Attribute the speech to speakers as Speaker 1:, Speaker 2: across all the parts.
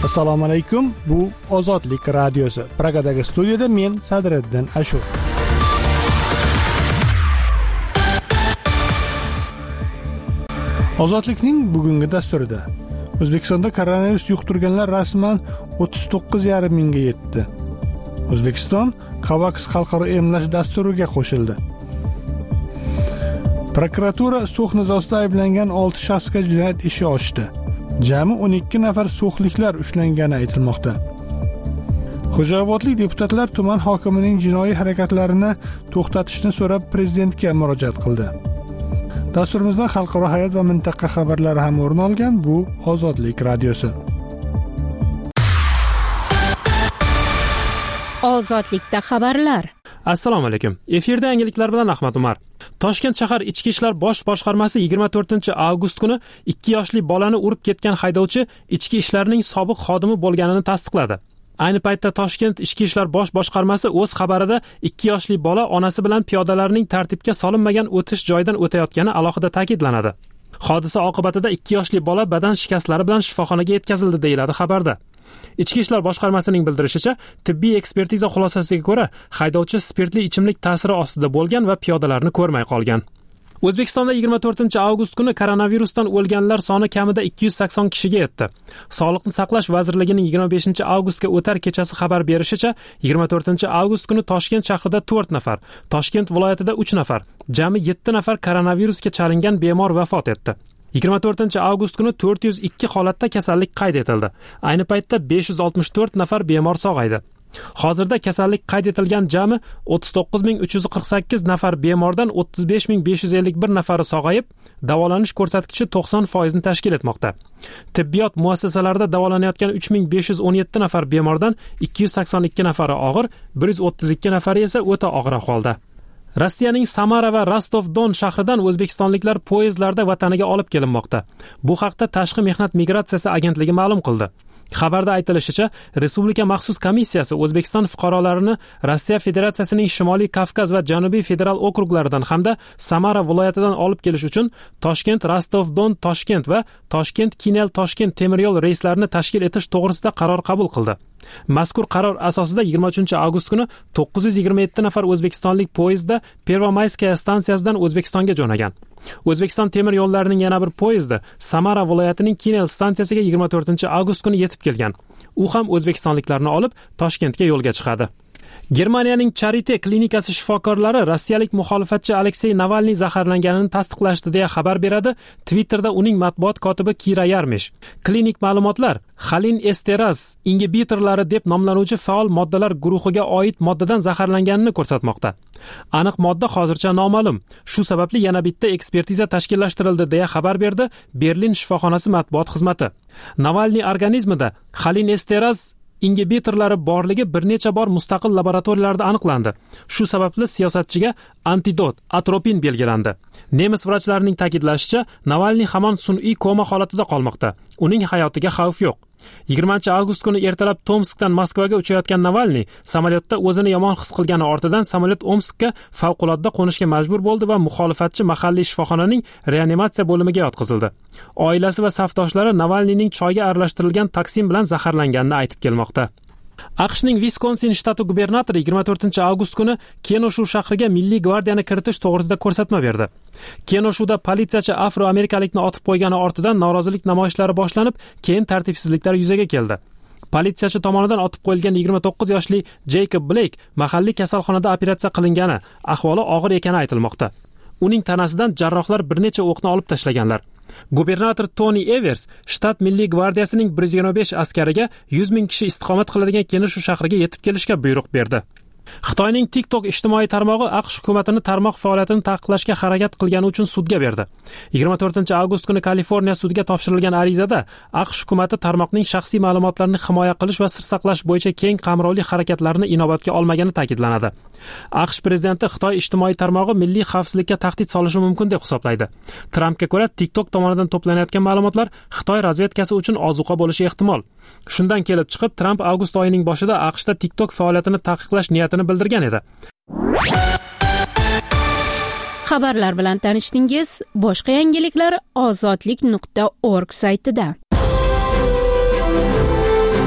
Speaker 1: Assalomu alaykum. Bu Ozodlik radiosi. Pragadagi studiyada men Sadriddin Ashur. Ozodlikning bugungi dasturida O'zbekistonda koronavirus yuqtirganlar rasman 39,5 mingga yetdi. O'zbekiston COVAX xalqaro emlash dasturiga qo'shildi. Prokuratura sulh nizosida ayblangan 6 shaxsga jinoyat ishi ochdi. Jami 12 nafar sulhliklar ushlangani aytilmoqda. Xo'jaobodlik deputatlar tuman hokimining jinoiy harakatlarini to'xtatishni so'rab prezidentga murojaat qildi. Dasturimizda xalqaro hayot va mintaqa xabarlari ham o'rin olgan. Bu Ozodlik radiosi.
Speaker 2: Ozodlikda xabarlar.
Speaker 3: Assalomu alaykum. Efirda yangiliklar bilan Ahmad Umar. Toshkent shahar ichki ishlar bosh boshqarmasi 24-avgust kuni 2 yoshli bolani urib ketgan haydovchi ichki ishlarning sobiq xodimi bo'lganini tasdiqladi. Ayni paytda Toshkent ichki ishlar bosh boshqarmasi o'z xabarida 2 yoshli bola onasi bilan piyodalarning tartibga solinmagan o'tish joyidan o'tayotgani alohida ta'kidlanadi. Hodisa oqibatida 2 yoshli bola badan shikastlari bilan shifoxonaga yetkazildi deyiladi xabarda. Ichki ishlar boshqarmasining bildirishicha, tibbiy ekspertiza xulosasiga ko'ra, haydovchi spirtli ichimlik ta'siri ostida bo'lgan va piyodalarni ko'rmay qolgan. O'zbekistonda 24-avgust kuni koronavirusdan o'lganlar soni kamida 280 kishiga yetdi. Sog'liqni saqlash vazirligining 25-avgustga o'tar kechasi xabar berishicha, 24-avgust kuni Toshkent shahrida 4 nafar, Toshkent viloyatida 3 nafar, jami 7 nafar koronavirusga chalingan bemor vafot etdi. 24-avgust kuni 402 holatda kasallik qayd etildi. Ayni paytda 564 nafar bemor sog'aydi. Hozirda kasallik qayd etilgan jami 39348 nafar bemordan 35551 nafari sog'ayib, davolanish ko'rsatkichi 90% ni tashkil etmoqda. Tibbiyot muassasalarida davolanayotgan 3517 nafar bemordan 282 nafari og'ir, 132 nafari esa o'ta og'ir ahvolda. Rossiyaning Samara va Rostov-Don shahridan o'zbekistonliklar poyezdlarda vataniga olib kelinmoqda. Bu haqda Tashqi mehnat migratsiyasi agentligi ma'lum qildi. Xabarda aytilishicha, Respublika maxsus komissiyasi O'zbekiston fuqarolarini Rossiya Federatsiyasining Shimoliy Kavkaz va Janubiy federal okruglaridan hamda Samara viloyatidan olib kelish uchun Toshkent Rostov-Don Toshkent va Toshkent Kinel Toshkent temir yo'l reyslarini tashkil etish to'g'risida qaror qabul qildi. Mazkur qaror asosida 23-avgust kuni 927 nafar o'zbekistonlik poyezdda Pervomayskaya stansiyasidan O'zbekistonga jo'nagan. O'zbekiston temir yo'llarining yana bir poyezdi Samara viloyatining Kinel stansiyasiga 24-avgust kuni yetib kelgan. U ham o'zbekistonliklarni olib Toshkentga yo'lga chiqadi. Germaniyaning Charite klinikasi shifokorlari rossiyalik muxolifatchi Aleksey Navalniy zaharlanganini tasdiqlashdi deya xabar beradi Twitterda uning matbuot kotibi Kira Yarmish. Klinik ma'lumotlar xolin esteraz ingibitorlari deb nomlanuvchi faol moddalar guruhiga oid moddadan zaharlanganini ko'rsatmoqda. Aniq modda hozircha noma'lum. Shu sababli yana bitta ekspertiza tashkillashtirildi deya xabar berdi Berlin shifoxonasi matbuot xizmati. Navalniy organizmida xolin esteraz ingibitorlari borligi bir necha bor mustaqil laboratoriyalarda aniqlandi. Shu sababli siyosatchiga antidot atropin belgilandi. Nemis vrachlarining ta'kidlashicha, Navalniy hamon sun'iy koma holatida qolmoqda. Uning hayotiga xavf yo'q. 20-avgust kuni ertalab Tomskdan Moskvaga uchayotgan Navalniy samolyotda o'zini yomon his qilgani ortidan samolyot Omskka favqulodda qo'nishga majbur bo'ldi va muxolifatchi mahalliy shifoxonaning reanimatsiya bo'limiga yotqizildi. Oilasi va safdoshlari Navalniyning choyga aralashtirilgan toksin bilan zaharlanganini aytib kelmoqda. AQShning Viskonsin shtati gubernatori 24-avgust kuni Kenoshu shahriga Milliy gvardiyani kiritish to'g'risida ko'rsatma berdi. Kenoshuda politsiyachi afroamerikalikni otib qo'ygani ortidan norozilik namoyishlari boshlanib, keyin tartibsizliklar yuzaga keldi. Politsiyachi tomonidan otib qo'yilgan 29 yoshli Jacob Blake mahalliy kasalxonada operatsiya qilingani, ahvoli og'ir ekani aytilmoqda. Uning tanasidan jarrohlar bir necha o'qni olib tashlaganlar. Gubernator Tony Evers shtat milliy gvardiyasining 125 askariga 100 ming kishi istiqomat qiladigan Kenoshu shahriga yetib kelishga buyruq berdi. Xitoyning TikTok ijtimoiy tarmog'i AQSh hukumatini tarmoq faoliyatini taqiqlashga harakat qilgani uchun sudga berdi. 24-avgust kuni Kaliforniya sudiga topshirilgan arizada AQSh hukumati tarmoqning shaxsiy ma'lumotlarini himoya qilish va sir saqlash bo'yicha keng qamrovli harakatlarni inobatga olmagani ta'kidlanadi. AQSh prezidenti Xitoy ijtimoiy tarmog'i milliy xavfsizlikka tahdid solishi mumkin deb hisoblaydi. Trampga ko'ra, TikTok tomonidan to'planayotgan ma'lumotlar Xitoy razvedkasi uchun ozuqa bo'lishi ehtimol. Shundan kelib chiqib, Tramp avgust oyining boshida AQShda TikTok faoliyatini taqiqlash niyatini bildirgan edi.
Speaker 2: Xabarlar bilan tanishdingiz. Boshqa yangiliklar ozodlik.org saytida.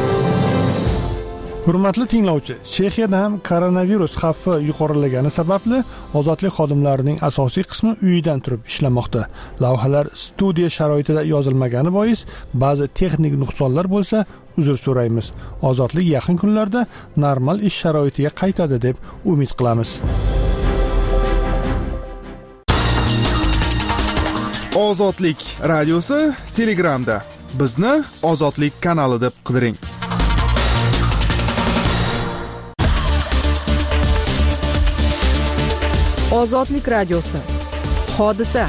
Speaker 1: Hurmatli tinglovchi, Chexiyada ham koronavirus xavfi yuqorilagani sababli ozodlik xodimlarining asosiy qismi uyidan turib ishlamoqda. Lavhalar studiya sharoitida yozilmagani bois ba'zi texnik nuqsonlar bo'lsa, uzr so'raymiz. Ozodlik yaqin kunlarda normal ish sharoitiga qaytadi deb umid qilamiz.
Speaker 4: Ozodlik radiosi Telegramda. Bizni Ozodlik kanali deb qidiring.
Speaker 5: Ozodlik radiosi. Hodisa.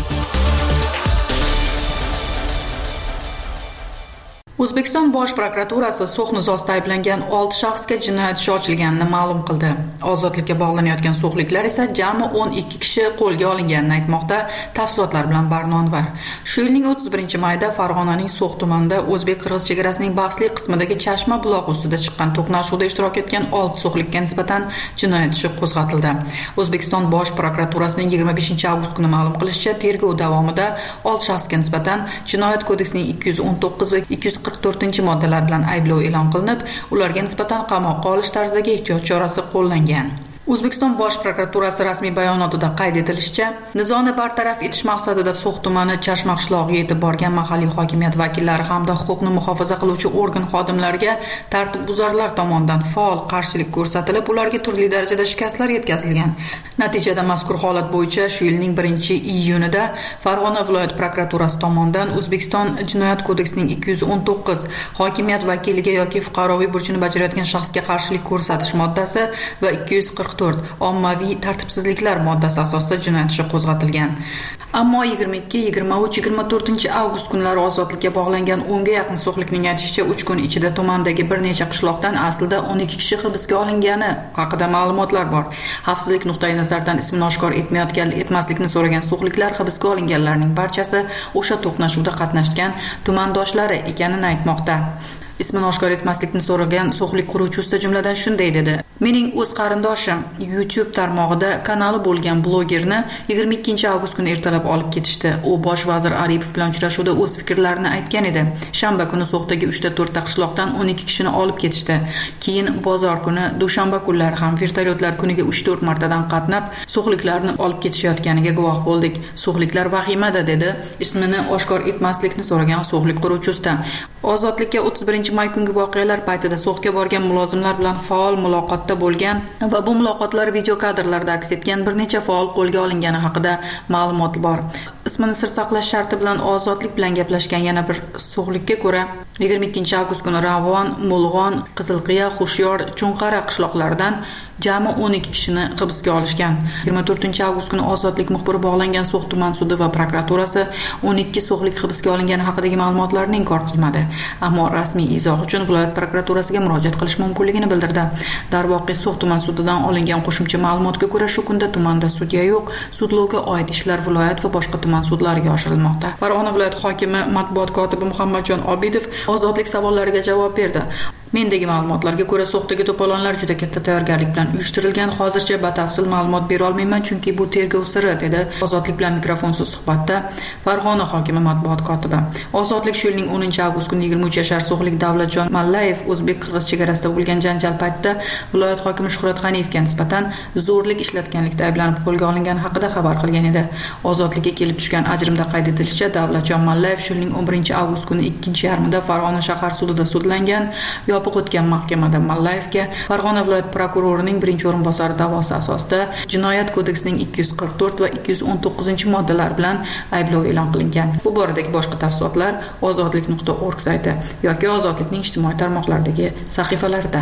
Speaker 6: O'zbekiston Bosh prokuraturasi So'xni zosda ayblangan 6 shaxsga jinoyat ishi ochilganini ma'lum qildi. Ozodlikka bog'lanayotgan so'xliklar esa jami 12 kishi qo'lga olinganini aytmoqda. Tafsilotlar bilan Barnonvar. Shu yilning 31-mayda Farg'onaning So'x tumanida o'zbek-qirg'iz chegarasining bahsli qismidagi Chashma buloq ustida chiqqan to'qnashuvda ishtirok etgan 6 so'xlikka nisbatan jinoyat ishi qo'zg'atildi. O'zbekiston Bosh prokuraturasining 25-avgust kuni ma'lum qilishicha, tergov davomida 6 shaxsga nisbatan Jinoyat kodeksining 219 va 244-moddalar bilan ayblov e'lon qilinib, ularga nisbatan qamoqqa olish tarzidagi ehtiyot chorasi qo'llangan. O'zbekiston Bosh prokuraturasi rasmiy bayonotida qayd etilishicha, nizoni bartaraf etish maqsadida So'x tumani Chashma qishlog'iga yetib borgan mahalliy hokimiyat vakillari hamda huquqni muhofaza qiluvchi organ xodimlariga tartibbuzarlar tomonidan faol qarshilik ko'rsatilib, ularga turli darajada shikastlar yetkazilgan. Natijada mazkur holat bo'yicha shu yilning 1-iyunida Farg'ona viloyat prokuraturasi tomonidan O'zbekiston Jinoyat kodeksining 219 hokimiyat vakiliga yoki fuqaroviy burchini bajarayotgan shaxsga qarshilik ko'rsatish moddasi va 244 ommaviy tartibsizliklar moddasi asosida jinoyat ishi qo'zg'atilgan. Ammo 22, 23, 24 avgust kunlari ozodlikka bog'langan 10 ga yaqin so'xlikning aytishicha 3 kun ichida tumandagi bir necha qishloqdan aslida 12 kishi hibsga olingani haqida ma'lumotlar bor. Xavfsizlik nuqtai nazaridan ismini oshkor etmaslikni so'ragan so'xliklar hibsga olinganlarning barchasi o'sha to'qnashuvda qatnashgan tumandoshlari ekanini aytmoqda. Ismini oshkor etmaslikni so'ragan so'xlik quruvchi usta jumladan shunday dedi: "Mening o'z qarindoshim YouTube tarmog'ida kanali bo'lgan blogerni 22-avgust kuni ertalab olib ketishdi. U bosh vazir Aripov bilan uchrashuvda o'z fikrlarini aytgan edi. Shanba kuni So'xdagi 3-4 ta qishloqdan 12 kishini olib ketishdi. Keyin bozor kuni, dushanba kunlari ham vertolyotlar kuniga 3-4 martadan qatnab, so'xliklarni olib ketishayotganiga guvoh bo'ldik. So'xliklar vahimada", dedi ismini oshkor etmaslikni so'ragan so'xlik quruvchi usta. Ozodlikka 31-may kungi voqealar paytida So'xga borgan mulozimlar bilan faol muloqotda bo'lgan va bu muloqotlar video kadrlarda aks etgan bir necha faol qo'lga olingani haqida ma'lumot bor. Ismini sir saqlash sharti bilan ozodlik bilan gaplashgan yana bir so'xlikka ko'ra 22-avgust kuni Ravon, Mulg'on, Qizilqiya, Xushyor, Chunqara qishloqlaridan jami 12 kishini hibsga olishgan. 24-avgust kuni ozodlik muxbiri bog'langan So'x tuman sudi va prokuraturasi 12 so'xlik hibsga olingani haqidagi ma'lumotlarni inkor qilmadi. Ammo rasmiy izoh uchun viloyat prokuraturasiga murojaat qilish mumkinligini bildirdi. Darvoqe So'x tuman sudidan olingan qo'shimcha ma'lumotga ko'ra shu kunda tumanda sudya yo'q. Sudlovga oid ishlar viloyat va boshqa tuman sudlariga oshirilmoqda. Farg'ona viloyat hokimi matbuot kotibi Muhammadjon Obidov ozodlik savollariga javob berdi. Mendagi ma'lumotlarga ko'ra So'xdagi to'polonlar juda katta tayyorgarlik bilan uyushtirilgan. Hozircha batafsil ma'lumot bera olmayman, chunki bu tergov siri, dedi Ozodlik bilan mikrofonsiz suhbatda Farg'ona hokimi matbuot kotibi. Ozodlik shu yilning 10-avgust kuni 23 yashar so'xlik Davlatjon Mallayev o'zbek-qirg'iz chegarasida bo'lgan janjal paytida viloyat hokimi Shuhrat G'aniyevga nisbatan zo'rlik ishlatganlikda ayblanib qo'lga olingani haqida xabar qilgan edi. Ozodlikka kelib tushgan ajrimda qayd etilishicha, Davlatjon Mallayev shu yilning 11-avgust kuni 2-yarmida Farg'ona shahar sudida sudlangan. Yopiq o'tgan mahkamada Mallayevga Farg'ona viloyat prokurorining birinchi o'rinbosari da'vosi asosida Jinoyat kodeksining 244 va 219-moddalar bilan ayblov e'lon qilingan. Bu boradagi boshqa tafsilotlar ozodlik.org sayti yoki Ozodlikning ijtimoiy tarmoqlardagi sahifalarida.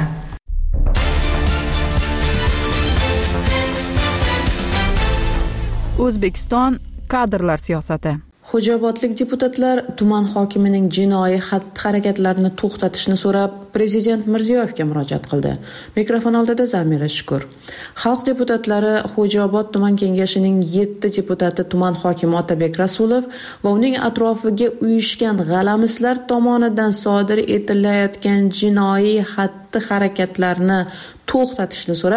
Speaker 5: O'zbekiston kadrlar siyosati.
Speaker 7: Xo'jaobodlik deputatlar tuman hokimining jinoiy xatti-harakatlarini to'xtatishni so'rab Prezident Mirziyoyevga murojaat qildi. Mikrofon oldida Zamira Shukur. Xalq deputatlari Xo'jaobod tuman kengashining 7 deputati tuman hokimi Otabek Rasulov va uning atrofiga uyushgan g'alamislar tomonidan sodir etilayotgan jinoiy xatti-harakatlarni to'xtatishni so'rab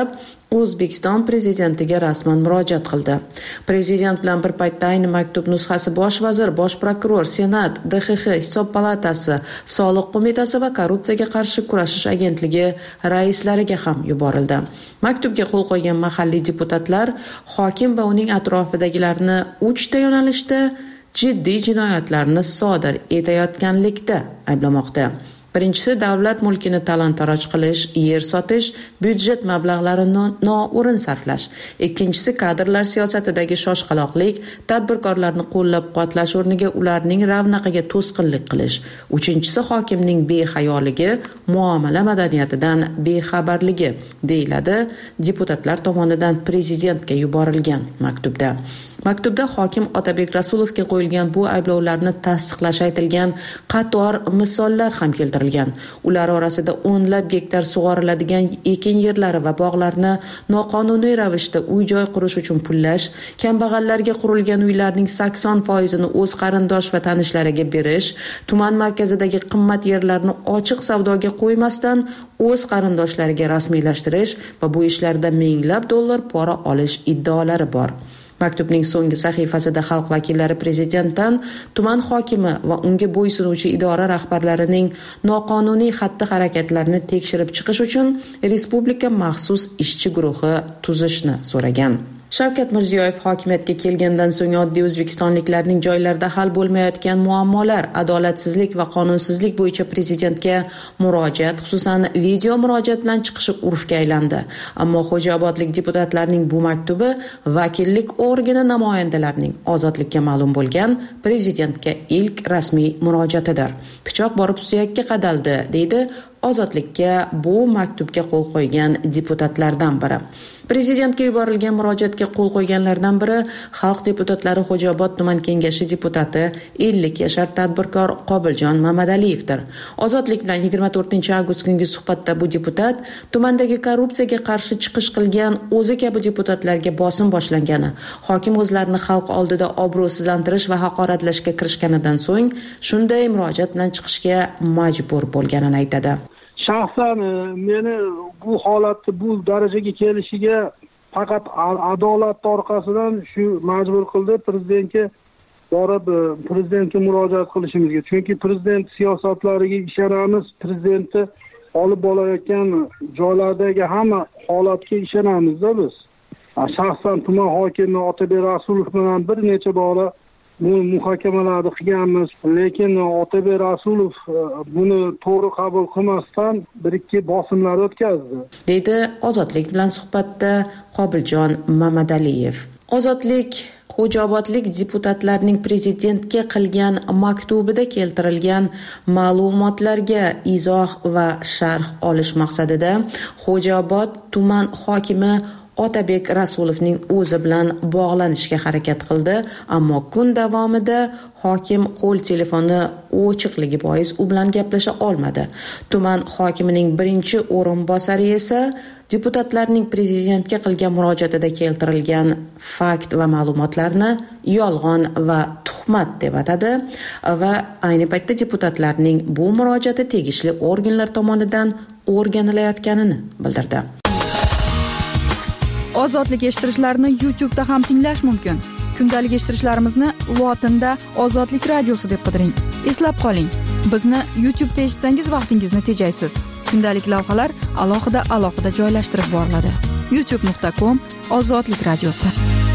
Speaker 7: O'zbekiston prezidentiga rasman murojaat qildi. Prezident bilan bir paytda ayni maktub nusxasi bosh vazir, bosh prokuror, senat, DXX, hisob palatasi, soliq qo'mitasi va korrupsiyaga qarshi kurashish agentligi raislariga ham yuborildi. Maktubga qo'l qo'ygan mahalliy deputatlar hokim va uning atrofidagilarni 3 ta yo'nalishda jiddiy jinoyatlarni sodir etayotganlikda ayblamoqda. Birinchisi, davlat mulkini talon-taroj qilish, yer sotish, byudjet mablag'larini noo'rin sarflash. Ikkinchisi, kadrlar siyosatidagi shoshqaloqlik, tadbirkorlarni qo'llab-quvvatlash o'rniga ularning ravnaqiga to'sqinlik qilish. Uchinchisi, hokimning behayoligi, muomala madaniyatidan bexabarligi, deyiladi deputatlar tomonidan prezidentga yuborilgan maktubda. Maktubda hokim Otabek Rasulovga qo'yilgan bu ayblovlarni tasdiqlash aytilgan qator misollar ham keltirilgan. Ular orasida o'nlab gektar sug'oriladigan ekin yerlari va bog'larni noqonuniy ravishda uy-joy qurish uchun pullash, kambag'allarga qurilgan uylarning 80%ni o'z qarindosh va tanishlariga berish, tuman markazidagi qimmat yerlarni ochiq savdoga qo'ymasdan o'z qarindoshlariga rasmiylashtirish va bu ishlarda minglab dollar pora olish iddaolari bor. Maktubning so'nggi sahifasida xalq vakillari prezidentdan tuman hokimi va unga bo'ysunuvchi idora rahbarlarining noqonuniy xatti-harakatlarini tekshirib chiqish uchun respublika maxsus ishchi guruhi tuzishni so'ragan. Shavkat Mirziyoyev hokimiyatga kelgandan so'ng oddiy o'zbekistonliklarning joylarda hal bo'lmayotgan muammolar, adolatsizlik va qonunsizlik bo'yicha prezidentga murojaat, xususan video murojaat bilan chiqishi urfga aylandi. Ammo Xo'jaobodlik deputatlarning bu maktubi vakillik organi namoyandalarining ozodlikka ma'lum bo'lgan prezidentga ilk rasmiy murojaatidir. Pichoq borib suyakka qadaldi, deydi ozodlikka bu maktubga qo'l qo'ygan deputatlardan biri. Prezidentga yuborilgan murojaatga qo'l qo'yganlardan biri xalq deputatlari Xo'jaobod tuman kengashi deputati 50 yashar tadbirkor Qobiljon Mamadaliyevdir. Ozodlik bilan 24-avgust kungi suhbatda bu deputat tumandagi korrupsiyaga qarshi chiqish qilgan o'zi kabi deputatlarga bosim boshlangani, hokim o'zlarini xalq oldida obro'sizlantirish va haqoratlashga kirishganidan so'ng shunday murojaat bilan chiqishga majbur bo'lganini aytadi.
Speaker 8: Shaxsan meni bu holatni bu darajaga kelishiga faqat adolat orqasidan shu majbur qildi prezidentga borib prezidentga murojaat qilishimizga. Chunki prezident siyosatlariga ishonamiz, prezidentni olib bolayotgan joylardagi hamma holatga ishonamizda biz. Shaxsan tuman hokimi Otabek Rasulov bilan bir necha bora bu muhokamalarni qilganmiz, lekin Otabek Rasulov buni to'g'ri qabul qilmasdan bir-ikki bosimlar o'tkazdi,
Speaker 7: deydi ozodlik bilan suhbatda Qobiljon Mamadaliyev. Ozodlik Xo'jaobodlik deputatlarning prezidentga qilgan maktubida keltirilgan ma'lumotlarga izoh va sharh olish maqsadida Xo'jaobod tuman hokimi Otabek Rasulovning o'zi bilan bog'lanishga harakat qildi, ammo kun davomida hokim qo'l telefoni o'chiqligi bois u bilan gaplasha olmadi. Tuman hokimining birinchi o'rinbosari esa deputatlarning prezidentga qilgan murojaatida keltirilgan fakt va ma'lumotlarni yolg'on va tuhmat deb atadi va ayni paytda deputatlarning bu murojaati tegishli organlar tomonidan o'rganilayotganini bildirdi.
Speaker 5: Ozodlik eshittirishlarni YouTube'da ham tinglash mumkin. Kundalik eshittirishlarimizni lotinda Ozodlik radiosi deb qidiring. Eslab qoling, bizni YouTube'da eshitsangiz vaqtingizni tejaysiz. Kundalik lavhalar alohida joylashtirib boriladi. youtube.com/Ozodlik radiosi.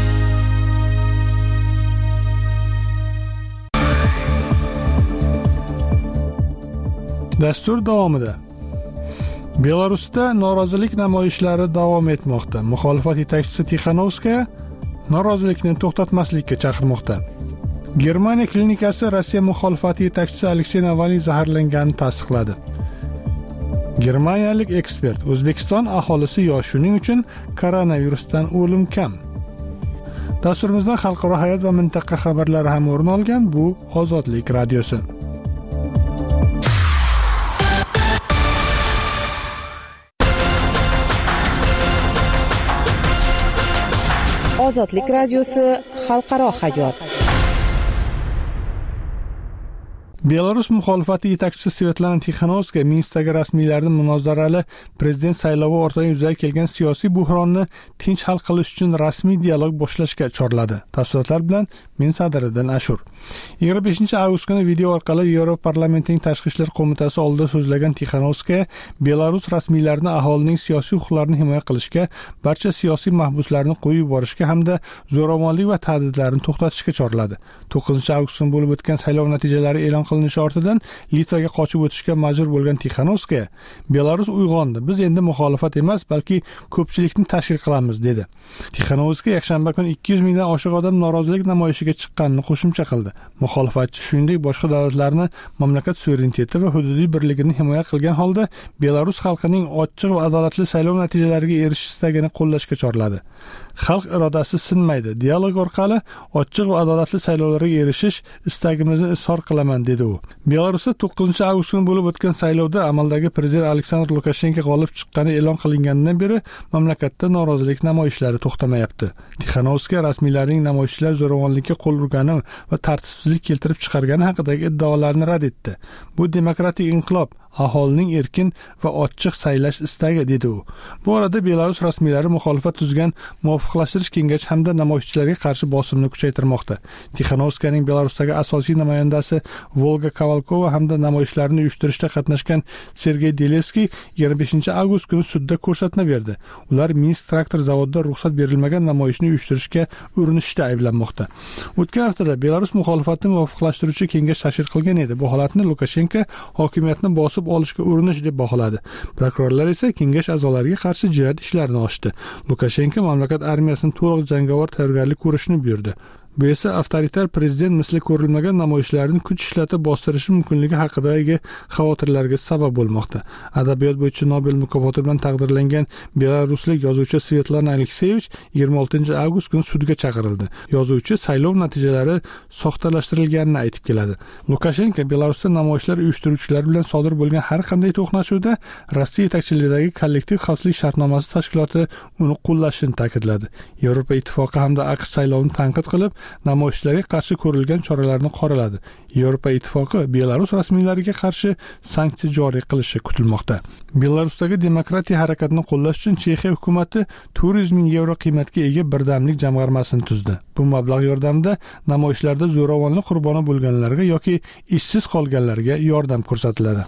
Speaker 1: Dastur davomida Belarusda norozilik namoyishlari davom etmoqda. Muxolifat yetakchisi Tixanovskaya norozilikni to'xtatmaslikka chaqirmoqda. Germaniya klinikasi Rossiya muxolifati yetakchisi Aleksey Navalniy zaharlanganini tasdiqladi. Germaniyalik ekspert: O'zbekiston aholisi yosh, shuning uchun koronavirusdan o'lim kam. Dasturimizdan xalqaro hayot va mintaqa xabarlari ham o'rin olgan. Bu Ozodlik radiosi.
Speaker 7: Ozodlik radiosi xalqaro hayot.
Speaker 1: Belarus muxolifati yetakchisi Svetlana Tixanovskaya Minskdagi rasmiylarning munozarali prezident saylovi ortidan yuzaga kelgan siyosiy buhronni tinch hal qilish uchun rasmiy dialog boshlashga chorladi. Tafsilotlar bilan men Sadiriddin Ashur. 25 avgust kuni video orqali Yevropa parlamentining tashqi ishlar qo'mitasi oldida so'zlagan Tixanovskaya Belarus rasmiylarini aholining siyosiy huquqlarini himoya qilishga, barcha siyosiy mahbuslarni qo'yib yuborishga hamda zo'ravonlik va tahdidlarni to'xtatishga chorladi. 9 avgust kuni bo'lib o'tgan saylov natijalari e'lon qilinishi ortidan Litvaga qochib o'tishga majbur bo'lgan Tixanovskaya Belarus uyg'ondi. Biz endi muxolifat emas, balki ko'pchilikni tashkil qilamiz dedi. Tixanovskaya yakshanba kuni 200 mingdan oshiq odam norozilik namoyishiga chiqqanini qo'shimcha qildi. Muxolifatchi shuningdek boshqa davlatlarni mamlakat suvereniteti va hududiy birligini himoya qilgan holda Belarus xalqining ochiq va adolatli saylov natijalariga erishish istagini qo'llashga chorladi. Xalq irodasi sinmaydi. Dialog orqali ochiq va adolatli saylovlarga erishish istagimizni izhor qilaman dedi u. Belarusda 9 avgust kuni bo'lib o'tgan saylovda amaldagi prezident Aleksandr Lukashenko g'olib chiqqani e'lon qilinganidan beri mamlakatda norozilik namoyishlari to'xtamayapti. Tixanovskaya rasmiylarning namoyishchilar zo'ravonlikka qo'l urgani va tartibsizlik keltirib chiqargani haqidagi iddaolarni rad etdi. Bu demokratik inqilob, aholining erkin va ochiq saylash istagi dedi u. Bu orada Belarus rasmiylari muxolifat tuzgan muvofiqlashtirish kengashi hamda namoyishchilarga qarshi bosimni kuchaytirmoqda. Tixanovskayaning Belarusdagi asosiy namoyandasi Volga Kovalkova hamda namoyishlarni uyushtirishda qatnashgan Sergey Delevskiy 25 avgust kuni sudda ko'rsatma berdi. Ular Minsk traktor zavodida ruxsat berilmagan namoyishni uyushtirishga urinishda ayblanmoqda. O'tgan haftada Belarus muxolifatini muvofiqlashtiruvchi kengash tashkil qilgan edi. Bu holatni Lukashenko hokimiyatni bosib olishga urinish deb baholadi. Prokurorlar esa kengash a'zolariga qarshi jinoyat ishlarini ochdi. Lukashenko mamlakat armiyasini to'liq jangovar tayyorgarlik ko'rishni buyurdi. Bu esa avtoritar prezident misli ko'rilmagan namoyishlarni kuch ishlatib bostirishi mumkinligi haqidagi xavotirlarga sabab bo'lmoqda. Adabiyot bo'yicha Nobel mukofoti bilan taqdirlangan belaruslik yozuvchi Svetlana Alekseyevich 26 avgust kuni sudga chaqirildi. Yozuvchi saylov natijalari soxtalashtirilganini aytib keladi. Lukashenko Belarusda namoyishlar uyushtiruvchilari bilan sodir bo'lgan har qanday to'qnashuvda Rossiya yetakchiligidagi kollektiv xavfsizlik shartnomasi tashkiloti uni qo'llashini ta'kidladi. Yevropa ittifoqi hamda AQSh saylovni tanqid qilib, namoyishlarga qarshi ko'rilgan choralarni qoraladi. Yevropa ittifoqi Belarus rasmiylariga qarshi sanksiya joriy qilishi kutilmoqda. Belarusdagi demokratiya harakatini qo'llash uchun Chexiya hukumatı 400 ming yevro qiymatga ega birdamlik jamg'armasini tuzdi. Bu mablag' yordamida namoyishlarda zo'ravonlik qurboni bo'lganlarga yoki ishsiz qolganlarga yordam ko'rsatiladi.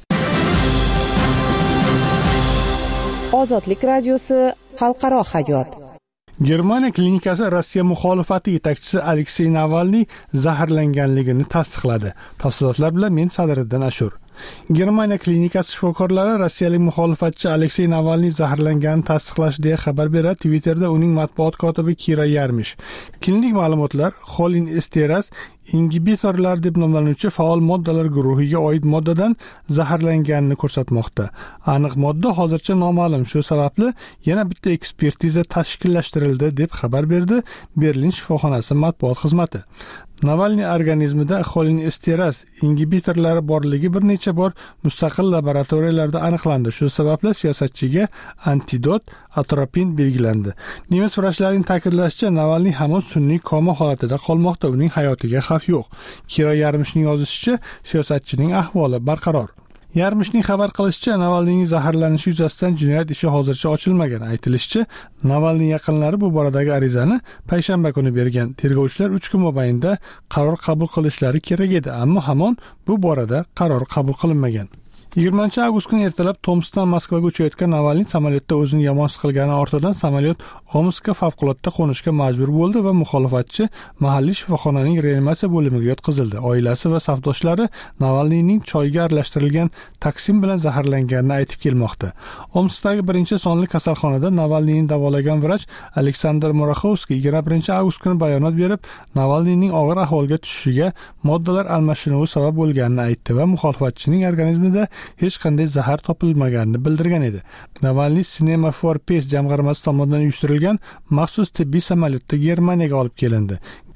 Speaker 7: Ozodlik radiosi xalqaro hayot.
Speaker 1: Germaniya klinikasi Rossiya muxolifati yetakchisi Aleksey Navalniy zaharlanganligini tasdiqladi. Tafsilotlar bilan men Sadiriddin Ashur. Germaniya klinikasi shifokorlari rossiyalik muxolifatchi Aleksey Navalniy zaharlanganini tasdiqlash deya xabar beradi. Twitterda uning matbuot kotibi Kira Yarmish. Klinik ma'lumotlar xolin esteraz ingibitorlar deb nomlanuvchi faol moddalar guruhiga oid moddadan zaharlanganini ko'rsatmoqda. Aniq modda hozircha noma'lum. Shu sababli yana bitta ekspertiza tashkillashtirildi deb xabar berdi Berlin shifoxonasi matbuot xizmati. Navalniy organizmida xolin esteraz ingibitorlari borligi bir necha bor mustaqil laboratoriyalarda aniqlandi. Shu sababli siyosatchiga antidot atropin belgilandi. Nemis vrachlarining ta'kidlashicha, Navalniy hamon sun'iy koma holatida qolmoqda. Uning hayotiga xavf yo'q. Kira Yarmishning yozishicha, siyosatchining ahvoli barqaror. Yarmishning xabar qilishicha, Navalniyning zaharlanishi yuzasidan jinoyat ishi hozircha ochilmagan. Aytilishicha, Navalniy yaqinlari bu boradagi arizani payshanba kuni bergan. Tergovchilar 3 kun mobaynida qaror qabul qilishlari kerak edi, ammo hamon bu borada qaror qabul qilinmagan. 20 avgust kuni ertalab Tomskdan Moskvaga uchayotgan Navalniy samolyotda o'zini yomon his qilgani ortidan samolyot Omskga favqulodda qo'nishga majbur bo'ldi va muxolifatchi mahalliy shifoxonaning reanimatsiya bo'limiga yotqizildi. Oilasi va safdoshlari Navalniyning choyga aralashtirilgan toksin bilan zaharlanganini aytib kelmoqda. Omskdagi birinchi sonli kasalxonada Navalniyni davolagan vrach Aleksandr Muraxovskiy 21 avgust kuni bayonot berib, Navalniyning og'ir ahvolga tushishiga moddalar almashinuvi sabab bo'lganini aytdi va muxolifatchining organizmida hech qanday zahar topilmaganini bildirgan edi. Navalniy Cinema for Peace jamg'armasi tomonidan uyushtirilgan maxsus tibbiy samolyotda Germaniyaga olib kelindi.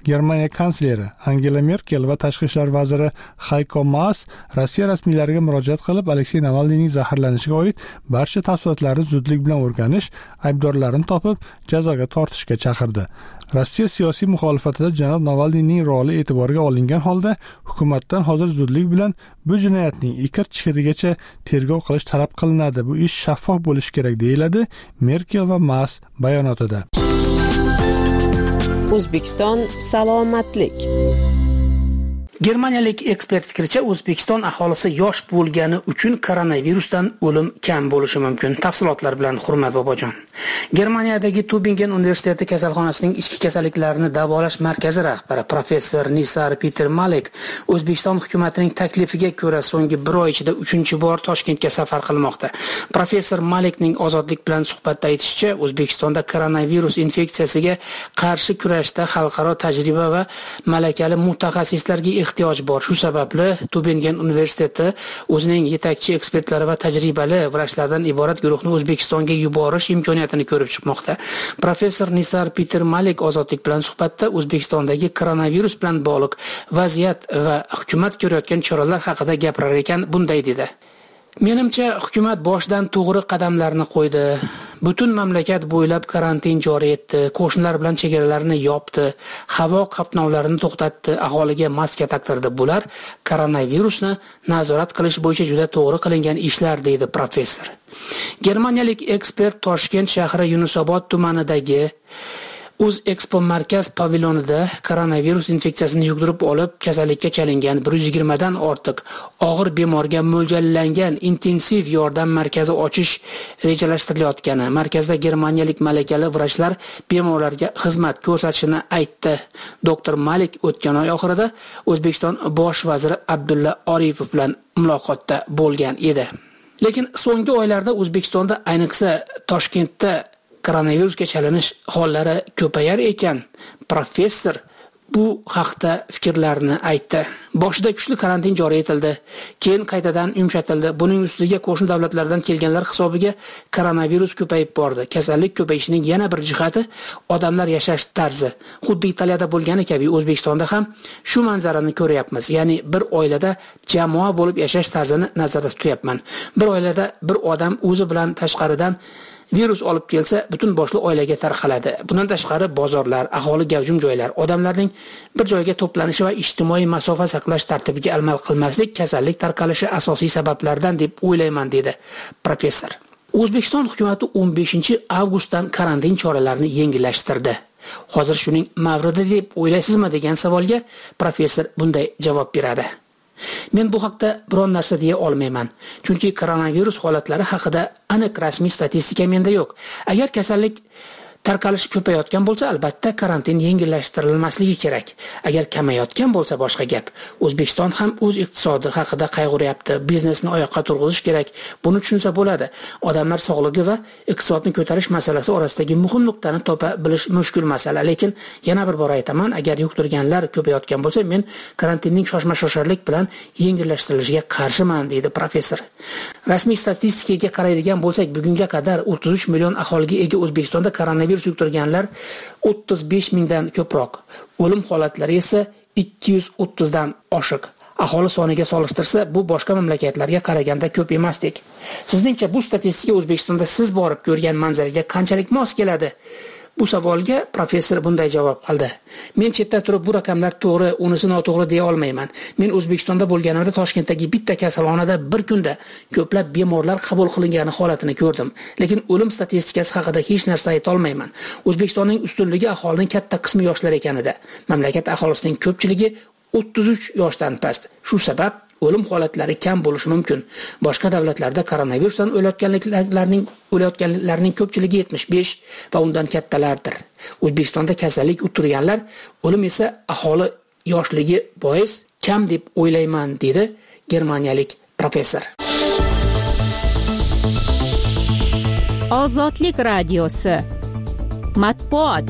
Speaker 1: Germaniya kansleri Angela Merkel va tashqi ishlar vaziri Heiko Maas Rossiya rasmiylariga murojaat qilib, Aleksey Navalniyning zaharlanishiga oid barcha tafsilotlarni zudlik bilan o'rganish, aybdorlarni topib, jazoga tortishga chaqirdi. Rossiya siyosiy muxolifatida janob Navalniyning roli e'tiborga olingan holda, hukumatdan hozir zudlik bilan bu jinoyatning ikir-chikirigacha tergov qilish talab qilinadi. Bu ish shaffof bo'lishi kerak, deyiladi Merkel va Maas bayonotida.
Speaker 9: O'zbekiston salomatlik.
Speaker 10: Germaniyalik ekspert fikricha, O'zbekiston aholisi yosh bo'lgani uchun koronavirusdan o'lim kam bo'lishi mumkin. Tafsilotlar bilan Hurmat Bobojon. Germaniyadagi Tübingen universiteti kasalxonasining ichki kasalliklarni davolash markazi rahbari professor Nisar Peter Malik O'zbekiston hukumatining taklifiga ko'ra so'nggi 1 oy ichida 3-bor Toshkentga safar qilmoqda. Professor Malikning Ozodlik bilan suhbatda aytishicha, O'zbekistonda koronavirus infeksiyasiga qarshi kurashda xalqaro tajriba va malakali mutaxassislarga ehtiyoj bor. Shu sababli Tübingen universiteti o'zining yetakchi ekspertlari va tajribali vrachlardan iborat guruhni O'zbekistonga yuborish imkoniyatini ko'rib chiqmoqda. Professor Nisar Peter Malik Ozodlik bilan suhbatda O'zbekistondagi koronavirus bilan bog'liq vaziyat va hukumat ko'rayotgan choralar haqida gapirar ekan, bunday dedi. Menimcha, hukumat boshidan to'g'ri qadamlarni qo'ydi. Butun mamlakat bo'ylab karantin joriy etdi, qo'shnilar bilan chegaralarni yopdi, havo qatnovlarini to'xtatdi, aholiga maska taqtirdi. Bular koronavirusni nazorat qilish bo'yicha juda to'g'ri qilingan ishlar, deydi professor. Germaniyalik ekspert Toshkent shahri Yunusobod tumanidagi O'zexpo markaz pavilyonida koronavirus infeksiyasini yuqtirib olib, kasallikka chalingan 120 dan ortiq og'ir bemorga mo'ljallangan intensiv yordam markazi ochish rejalashtirilayotgani, markazda germaniyalik malakali vrachlar bemorlarga xizmat ko'rsatishini aytdi. Dr. Malik o'tgan oy oxirida O'zbekiston bosh vaziri Abdulla Oripov bilan muloqotda bo'lgan edi. Lekin so'nggi oylarda O'zbekistonda, ayniqsa Toshkentda koronavirusga chalinish hollari ko'payar ekan. Professor bu haqda fikrlarini aytdi. Boshida kuchli karantin joriy etildi, keyin qaytadan yumshatildi. Buning ustiga qo'shni davlatlardan kelganlar hisobiga koronavirus ko'payib bordi. Kasallik ko'payishining yana bir jihati odamlar yashash tarzi. Xuddi Italiyada bo'lgani kabi O'zbekistonda ham shu manzarani ko'ryapmiz. Ya'ni bir oilada jamoa bo'lib yashash tarzini nazarda tutyapman. Bir oilada bir odam o'zi bilan tashqaridan virus olib kelsa, butun boshli oilaga tarqaladi. Bundan tashqari bozorlar, aholi gavjum joylar, odamlarning bir joyga to'planishi va ijtimoiy masofa saqlash tartibiga amal qilmaslik kasallik tarqalishi asosiy sabablardan deb o'ylayman, dedi professor. O'zbekiston hukumatı 15-avgustdan karantin choralarini yengillashtirdi. Hozir shuning mavridi deb o'ylaysizmi degan savolga professor bunday javob beradi. Men bu haqda biron narsa deya olmayman, chunki koronavirus holatlari haqida aniq rasmiy statistika menda yo'q. Agar kasallik tarqalishi ko'payotgan bo'lsa, albatta karantin yengillashtirilmasligi kerak. Agar kamayotgan bo'lsa, boshqa gap. O'zbekiston ham o'z iqtisodi haqida qayg'uryapti, biznesni oyoqqa turg'izish kerak. Buni tushunsa bo'ladi. Odamlar sog'ligi va iqtisodni ko'tarish masalasi orasidagi muhim nuqtani topa bilish mushkul masala. Lekin yana bir bor aytaman, agar yuqtirganlar ko'payotgan bo'lsa, men karantinning shoshma-shosharlik bilan yengillashtirilishiga qarshiman, deydi professor. Rasmiy statistikaga qaraydigan bo'lsak, bugunga qadar 33 million aholiga ega O'zbekistonda koronavirus yuqtirganlar 35 mingdan ko'proq. O'lim holatlari esa 230 dan oshiq. Aholi soniga solishtirsa, bu boshqa mamlakatlarga qaraganda ko'p emasdek. Sizningcha bu statistika O'zbekistonda siz borib ko'rgan manzaraga qanchalik mos keladi? Bu savolga professor bunday javob qildi. Men chetda turib bu raqamlar to'g'ri, unisi noto'g'ri deya olmayman. Men O'zbekistonda bo'lganimda Toshkentdagi bitta kasalxonada bir kunda ko'plab bemorlar qabul qilingani holatini ko'rdim. Lekin o'lim statistikasi haqida hech narsa ayta olmayman. O'zbekistonning ustunligi aholining katta qismi yoshlar ekanida. Mamlakat aholisining ko'pchiligi 33 yoshdan past. Shu sabab o'lim holatlari kam bo'lishi mumkin. Boshqa davlatlarda koronavirusdan o'layotganlarning ko'pchiligi 75 va undan kattalardir. O'zbekistonda kasallik yuqtirganlar, o'lim esa aholi yoshligi bois kam deb o'ylayman, dedi germaniyalik professor.
Speaker 2: Ozodlik radiosi. Matbuot.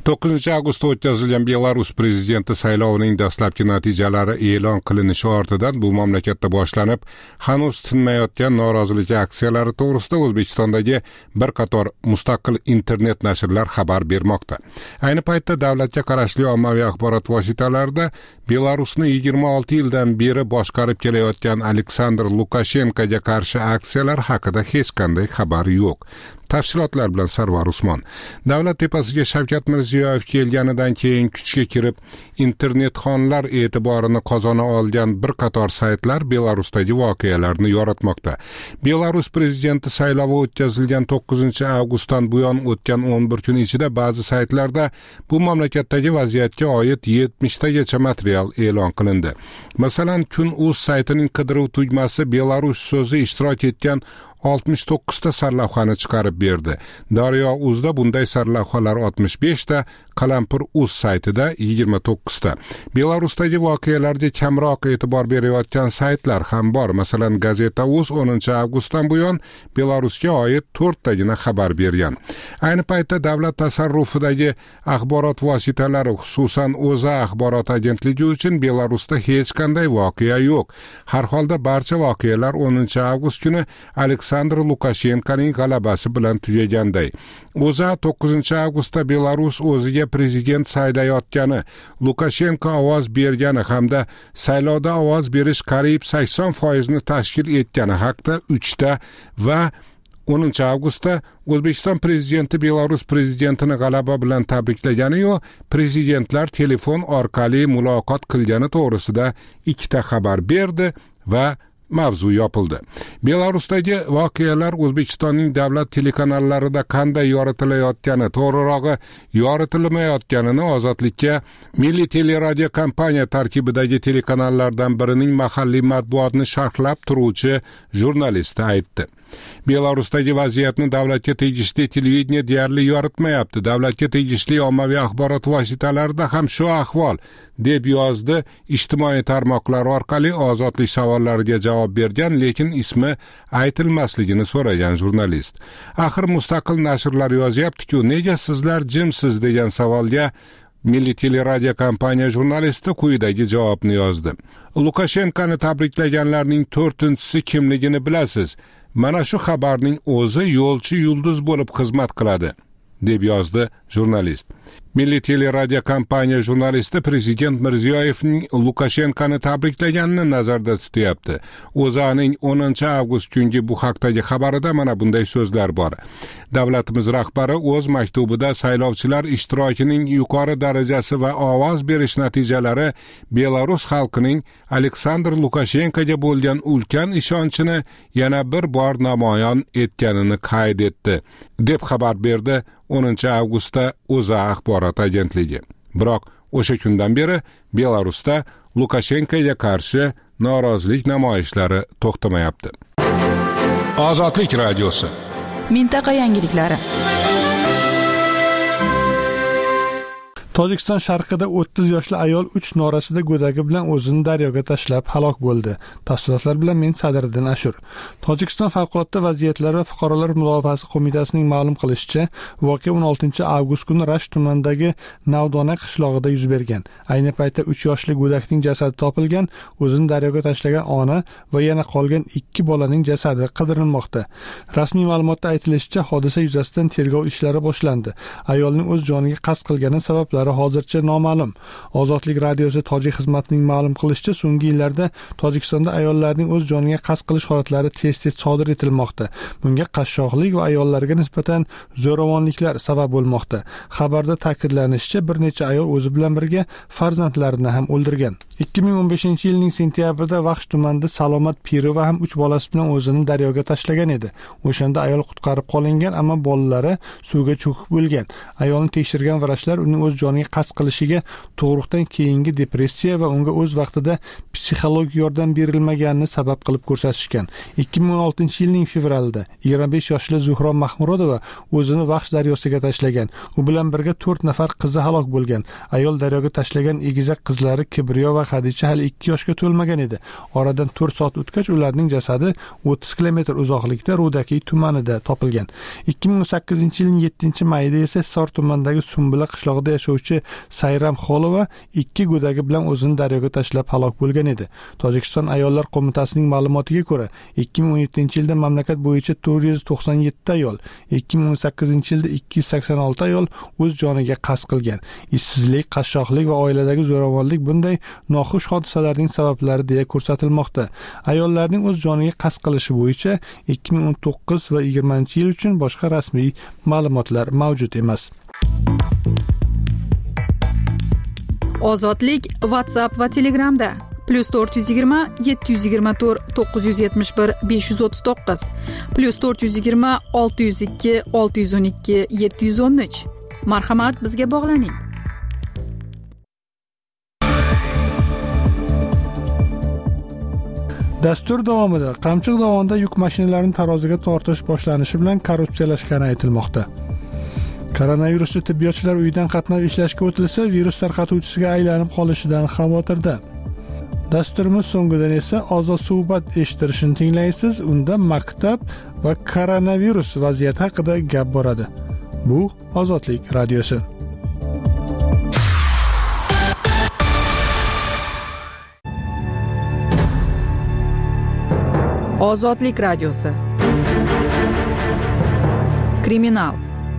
Speaker 11: 9 avgustda o'tkazilgan Belarus prezidenti saylovining dastlabki natijalari e'lon qilinishi ortidan bu mamlakatda boshlanib, hanuz tinmayotgan norozilik aksiyalari to'g'risida O'zbekistondagi bir qator mustaqil internet nashrlar xabar bermoqda. Ayni paytda davlatga qarashli ommaviy axborot vositalarida Belarusni 26 yildan beri boshqarib kelayotgan Aleksandr Lukashenkoga qarshi aksiyalar haqida hech qanday xabar yo'q. Tafsilotlar bilan Sarvar Usmon. Davlat tepasiga Shavkat Mirziyoyev kelganidan keyin kuchga kirib, internetxonlar e'tiborini qozona olgan bir qator saytlar Belarusdagi voqealarni yoritmoqda. Belarus prezidenti saylovi o'tkazilgan 9 avgustdan buyon o'tgan 11 kun ichida ba'zi saytlarda bu mamlakatdagi vaziyatga oid 70 tagacha material e'lon qilindi. Masalan, Kun.uz saytining qidiruv tugmasi Belarus so'zi ishtirok etgan 69 ta sarlavhani chiqarib berdi. Daryo.uzda bunday sarlavhalar 65 ta, Qalampir.uz saytida 29 ta. Belarusdagi voqealarga kamroq e'tibor berayotgan saytlar ham bor. Masalan, Gazeta.uz 10 avgustdan buyon Belarusga oid 4 tagina xabar bergan. Ayni paytda davlat tasarrufidagi axborot vositalari, xususan O'zA axborot agentligi uchun Belarusda hech qanday voqea yo'q. Har holda barcha voqealar 10 avgust kuni Aleksandr Lukashenkoning g'alabasi bilan tugaganday. O'zA 9 avgustda Belarus o'ziga prezident saylayotgani, Lukashenko ovoz bergani hamda saylovda ovoz berish qariyb 80% ni tashkil etgani haqida 3 ta va 10 avgustda O'zbekiston prezidenti Belarus prezidentini g'alaba bilan tabriklagani-yu, prezidentlar telefon orqali muloqot qilgani to'g'risida 2 ta xabar berdi va mavzu yopildi. Belarusdagi voqealar O'zbekistonning davlat telekanallarida qanday yoritilayotgani, to'g'rirog'i yoritilmayotganini Ozodlikka Milliy teleradio kompaniya tarkibidagi telekanallardan birining mahalliy matbuotni sharhlab turuvchi jurnalisti aytdi. Belarusdagi vaziyatni davlatga tegishli televideniya deyarli yoritmayapti. Davlatga tegishli ommaviy axborot vositalarida ham shu ahvol, deb yozdi ijtimoiy tarmoqlar orqali Ozodlik savollariga javob bergan, lekin ismi aytilmasligini so'ragan jurnalist. Axir mustaqil nashrlar yozyapti-ku, nega sizlar jimsiz degan savolga Milliy teleradio kompaniya jurnalisti quyidagi javobni yozdi. Lukashenkoni tabriklaganlarning 4-si kimligini bilasiz? Mana shu xabarning o'zi yo'lchi yulduz bo'lib xizmat qiladi, deb yozdi jurnalist. Milliy teleradio kompaniya jurnalisti prezident Mirziyoyevning Lukashenkoni tabriklaganini nazarda tutyapti. O'zAning 10 avgust kungi bu haqdagi xabarida mana bunday so'zlar bor. Davlatimiz rahbari o'z maktubida saylovchilar ishtirokining yuqori darajasi va ovoz berish natijalari Belarus xalqining Aleksandr Lukashenkoga bo'lgan ulkan ishonchini yana bir bor namoyon etganini qayd etdi, deb xabar berdi 10 avgustda O'zA axborot agentligi. Biroq o'sha kundan beri Belarusda Lukashenkoga qarshi norozilik namoyishlari to'xtamayapti. Ozodlik radiosi.
Speaker 5: Mintaqa yangiliklari.
Speaker 1: Tojikiston sharqida 30 yoshli ayol 3 norasida go'dagi bilan o'zini daryoga tashlab halok bo'ldi. Tafsilotlar bilan men Sadriddin Ashur. Tojikiston favqulodda vaziyatlar va fuqarolar mudofaasi qo'mitasining ma'lum qilishicha, voqea 16 avgust kuni Rasht tumanidagi Navdona qishlog'ida yuz bergan. Ayni paytda 3 yoshli go'dakning jasadi topilgan, o'zini daryoga tashlagan ona va yana qolgan 2 bolaning jasadi qidirilmoqda. Rasmiy ma'lumotda aytilishicha, hodisa yuzasidan tergov ishlari boshlandi. Ayolning o'z joniga qasd qilgani sabablari hozircha noma'lum. Ozodlik radiosi tojik xizmatining ma'lum qilishicha, so'nggi yillarda Tojikistonda ayollarning o'z joniga qasd qilish holatlari tez-tez sodir etilmoqda. Bunga qashshoqlik va ayollarga nisbatan zo'ravonliklar sabab bo'lmoqda. Xabarda ta'kidlanishicha, bir necha ayol o'zi bilan birga farzandlarini ham o'ldirgan. 2015-yilning sentyabrida Vaxsh tumanida Salomat Pirova ham 3 bolasi bilan o'zini daryoga tashlagan edi. O'shanda ayol qutqarib qolingan, ammo bolalari suvga cho'kib o'lgan. Ayolni tekshirgan vrachlar uning o'z joniga joniga qasd qilishiga tug'ruqdan keyingi depressiya va unga o'z vaqtida psixologik yordam berilmaganini sabab qilib ko'rsatishgan. 2016-yilning fevralida 25 yoshli Zuhro Mahmurodova o'zini Vaqsh daryosiga tashlagan. U bilan birga 4 nafar qizi halok bo'lgan. Ayol daryoga tashlagan egizak qizlari Kibriyo va Xadicha hali 2 yoshga to'lmagan edi. Oradan 4 soat o'tgach ularning jasadi 30 kilometr uzoqlikda Rudakiy tumanida topilgan. 2008-yilning 7-mayida esa Sor tumanidagi Sumbula qishlog'ida yashovchi Sayram Xolova 2 go'dagi bilan o'zini daryoga tashlab halok bo'lgan edi. Tojikiston ayollar qo'mitasining ma'lumotiga ko'ra, 2017-yilda mamlakat bo'yicha 497 ayol, 2018-yilda 286 ayol o'z joniga qasd qilgan. Ishsizlik, qashshoqlik va oiladagi zo'ravonlik bunday noxush hodisalarning sabablari deya ko'rsatilmoqda. Ayollarning o'z joniga qasd qilishi bo'yicha 2019 va 2020 yil uchun boshqa rasmiy ma'lumotlar mavjud emas.
Speaker 5: Ozodlik WhatsApp va Telegramda +420 724 971 539 +420 602 612 713. Marhamat, bizga bog'laning.
Speaker 1: Dastur davomida Qamchiq dovonida yuk mashinalarini taroziga tortish boshlanishi bilan korrupsiyalashgani aytilmoqda. Koronavirusli tibbiyotchilar uyidan qatnab ishlashga o'tilsa, virus tarqatuvchisiga aylanib qolishidan xavotirda. Dasturimiz so'ngidan esa ozod suhbat eshittirishini tinglaysiz. Unda maktab va koronavirus vaziyati haqida gap boradi. Bu Ozodlik radiosi.
Speaker 5: Ozodlik radiosi. Kriminal.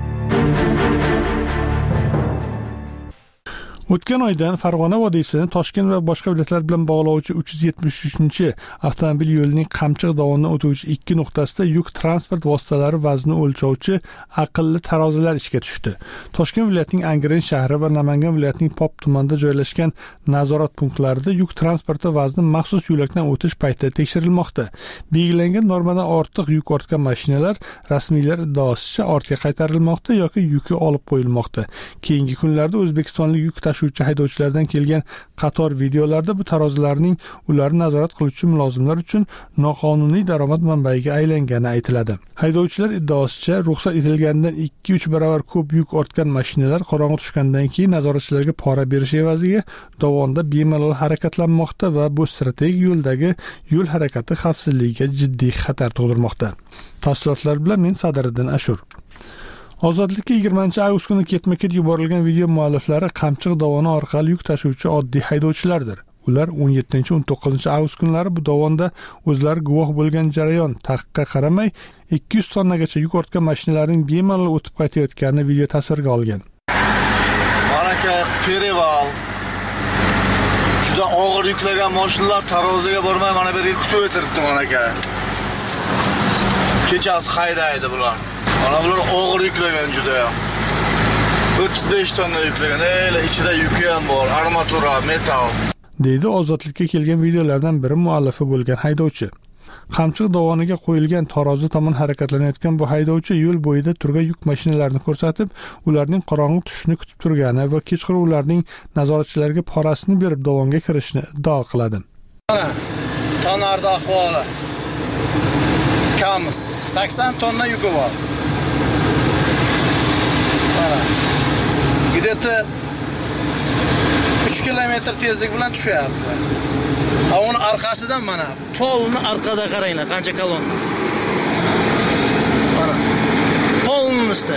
Speaker 1: O'tgan oydan Farg'ona vodiysini Toshkent va boshqa viloyatlar bilan bog'lovchi 373-avtomobil yo'lining Qamchiq dovonidan o'tuvchi 2 nuqtasida yuk transport vositalari vaznini o'lchovchi aqlli tarozilar ishga tushdi. Toshkent viloyatining Angren shahri va Namangan viloyatining Pop tumanida joylashgan nazorat punktlarida yuk transporti vazni maxsus yo'lakdan o'tish paytida tekshirilmoqda. Belgilangan normadan ortiq yuk ortgan mashinalar rasmiylar iddaosicha ortga qaytarilmoqda yoki yuki olib qo'yilmoqda. Keyingi kunlarda O'zbekistonlik yuk tashuvchi haydovchilardan kelgan qator videolarda bu tarozilarning ularni nazorat qiluvchi mulozimlar uchun noqonuniy daromad manbaiga aylangani aytiladi. Haydovchilar iddaosicha ruxsat etilganidan 2-3 barobar ko'p yuk ortgan mashinalar qorong'i tushgandan keyin nazoratchilarga pora berish evaziga dovonda bemalol harakatlanmoqda va bu strategik yo'ldagi yo'l harakati xavfsizligiga jiddiy xatar tug'dirmoqda. Tafsilotlar bilan men Sadiriddin Ashur. Ozodlikka 20-avgust kuni ketma-ket yuborilgan video mualliflari Qamchiq dovoni orqali yuk tashuvchi oddiy haydovchilardir. Ular 17-19-avgust kunlari bu dovonda o'zlari guvoh bo'lgan jarayon taqiqqa qaramay 200 tonnagacha yuk ortgan mashinalarning bemalol o'tib qaytayotganini video tasvirga olgan.
Speaker 12: Mana Pereval juda og'ir yuklagan mashinalar taroziga bormay mana bu yerga kutib o'tiribdi mana aka. Kechasi haydaydi bular. Mana bular og'ir yuklagan juda ham. 35 tonna yuklagan. Ichida yuki ham bor, armatura, metal. Deydi ozodlikka kelgan videolardan biri muallifi bo'lgan haydovchi. Qamchiq dovoniga qo'yilgan tarozi tomon harakatlanayotgan bu haydovchi yo'l bo'yida turgan yuk mashinalarini ko'rsatib, ularning qorong'i tushishini kutib turgani va kechqurun ularning nazoratchilarga porasini berib dovonga kirishni iddao qiladi. Mana Tanarda ahvoli. Kamiz 80 tonna yuki bor. Mana Gideti 3 kilometr tezlik bilan tushyapti. Uni orqasidan mana polni orqada qaranglar, qancha kolon. Mana polni ustida.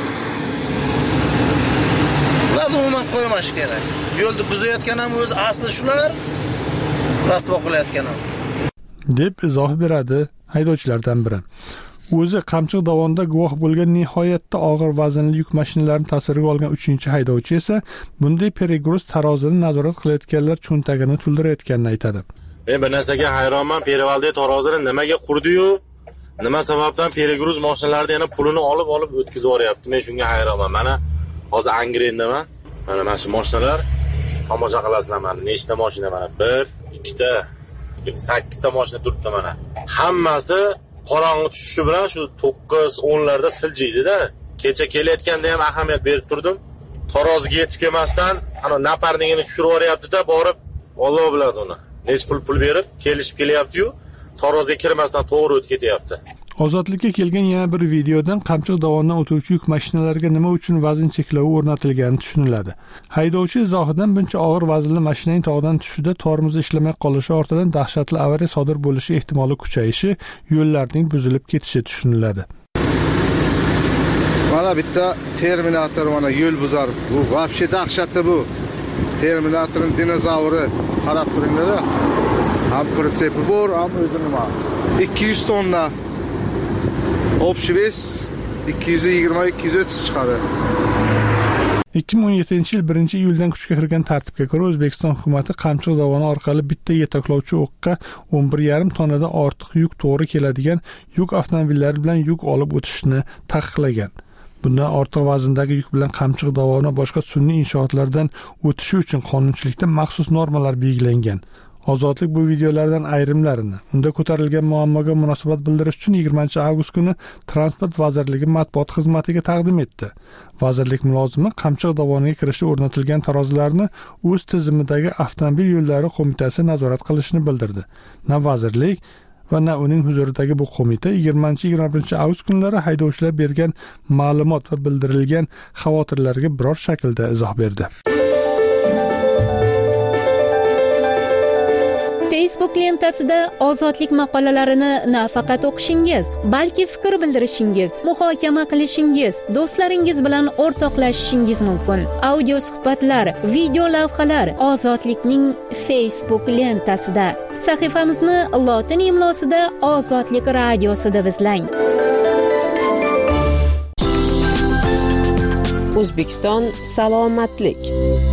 Speaker 12: Ularni umuman qo'ymash kerak. Yo'lni buzayotgan ham o'zi asli shular, rasvo qilayotgan ham.
Speaker 1: deb izoh beradi haydovchilardan biri. O'zi Qamchiq dovonida guvoh bo'lgan nihoyatda og'ir vaznli yuk mashinalarini tasvirga olgan 3-haydovchi esa bunday perigruz tarozini nazorat qilayotganlar cho'ntagini to'ldirayotganini aytadi.
Speaker 13: Men bir narsaga hayronman, Perevaldagi tarozini nimaga qurdi-yu, nima sababdan perigruz mashinalarni yana pulini olib o'tkazib yuboryapti. Men shunga hayronman. Mana hozir Angrendaman. Mana shu mashinalar tomosha qilasizlar mana. Nechta mashina mana? 1, 2 ta, 8 ta mashina turibdi mana. Hammasi qorong'i tushishi bilan shu 9-10 larda siljiydi-da. Kecha kelayotganda ham ahamiyat berib turdim. taroziga yetib kelmasdan ana naparnigini tushirib yuboryapti-da, borib Alloh biladi uni. Nech pul berib kelishib kelyapti-yu, taroziga kirmasdan to'g'ri o'tib ketyapti.
Speaker 1: Ozodlikka kelgan yana bir videodan Qamchiq dovonidan o'tuvchi yuk mashinalariga nima uchun vazn cheklavi o'rnatilgani tushuniladi. Haydovchi izohidan buncha og'ir vaznli mashinaning tog'dan tushida tormozi ishlamay qolishi ortidan dahshatli avariya sodir bo'lishi ehtimoli kuchayishi, yo'llarning buzilib ketishi tushuniladi.
Speaker 14: Mana bitta Terminator mana yo'l buzar. Bu vobshe dahshatli bu. Terminatorning dinozavri qarab turinglar-da. Ham prinsipi bor, ham o'zi nima. 200 tonna общий вес 220-230 chiqadi.
Speaker 1: 2017-yil 1-iyuldan kuchga kirgan tartibga ko'ra O'zbekiston hukumatı Qamchiq dovoni orqali bitta yetaklovchi o'qqa 11,5 tonnadan ortiq yuk to'g'ri keladigan yuk avtomobillari bilan yuk olib o'tishni taqiqlagan. Bundan ortiq vazndagi yuk bilan Qamchiq dovoni va boshqa sun'iy inshootlardan o'tishi uchun qonunchilikda maxsus normalar belgilangan. Ozodlik bu videolardan ayrimlarini, unda ko'tarilgan muammoga munosabat bildirish uchun 20-avgust kuni Transport vazirligi matbuot xizmatiga taqdim etdi. Vazirlik mulozimi Qamchiq dovoniga kirishda o'rnatilgan tarozilarni o'z tizimidagi avtomobil yo'llari qo'mitasi nazorat qilishini bildirdi. Na vazirlik va na uning huzuridagi bu qo'mita 20-21-avgust kunlari haydovchilar bergan ma'lumot va bildirilgan xavotirlarga biror shaklda izoh berdi.
Speaker 2: Facebook lentasida ozodlik maqolalarini nafaqat o'qishingiz, balki fikr bildirishingiz, muhokama qilishingiz, do'stlaringiz bilan o'rtoqlashishingiz mumkin. Audio suhbatlar, video lavhalar Ozodlikning Facebook lentasida. Sahifamizni lotin imlosida Ozodlik radiosi deb izlang.
Speaker 9: O'zbekiston salomatlik.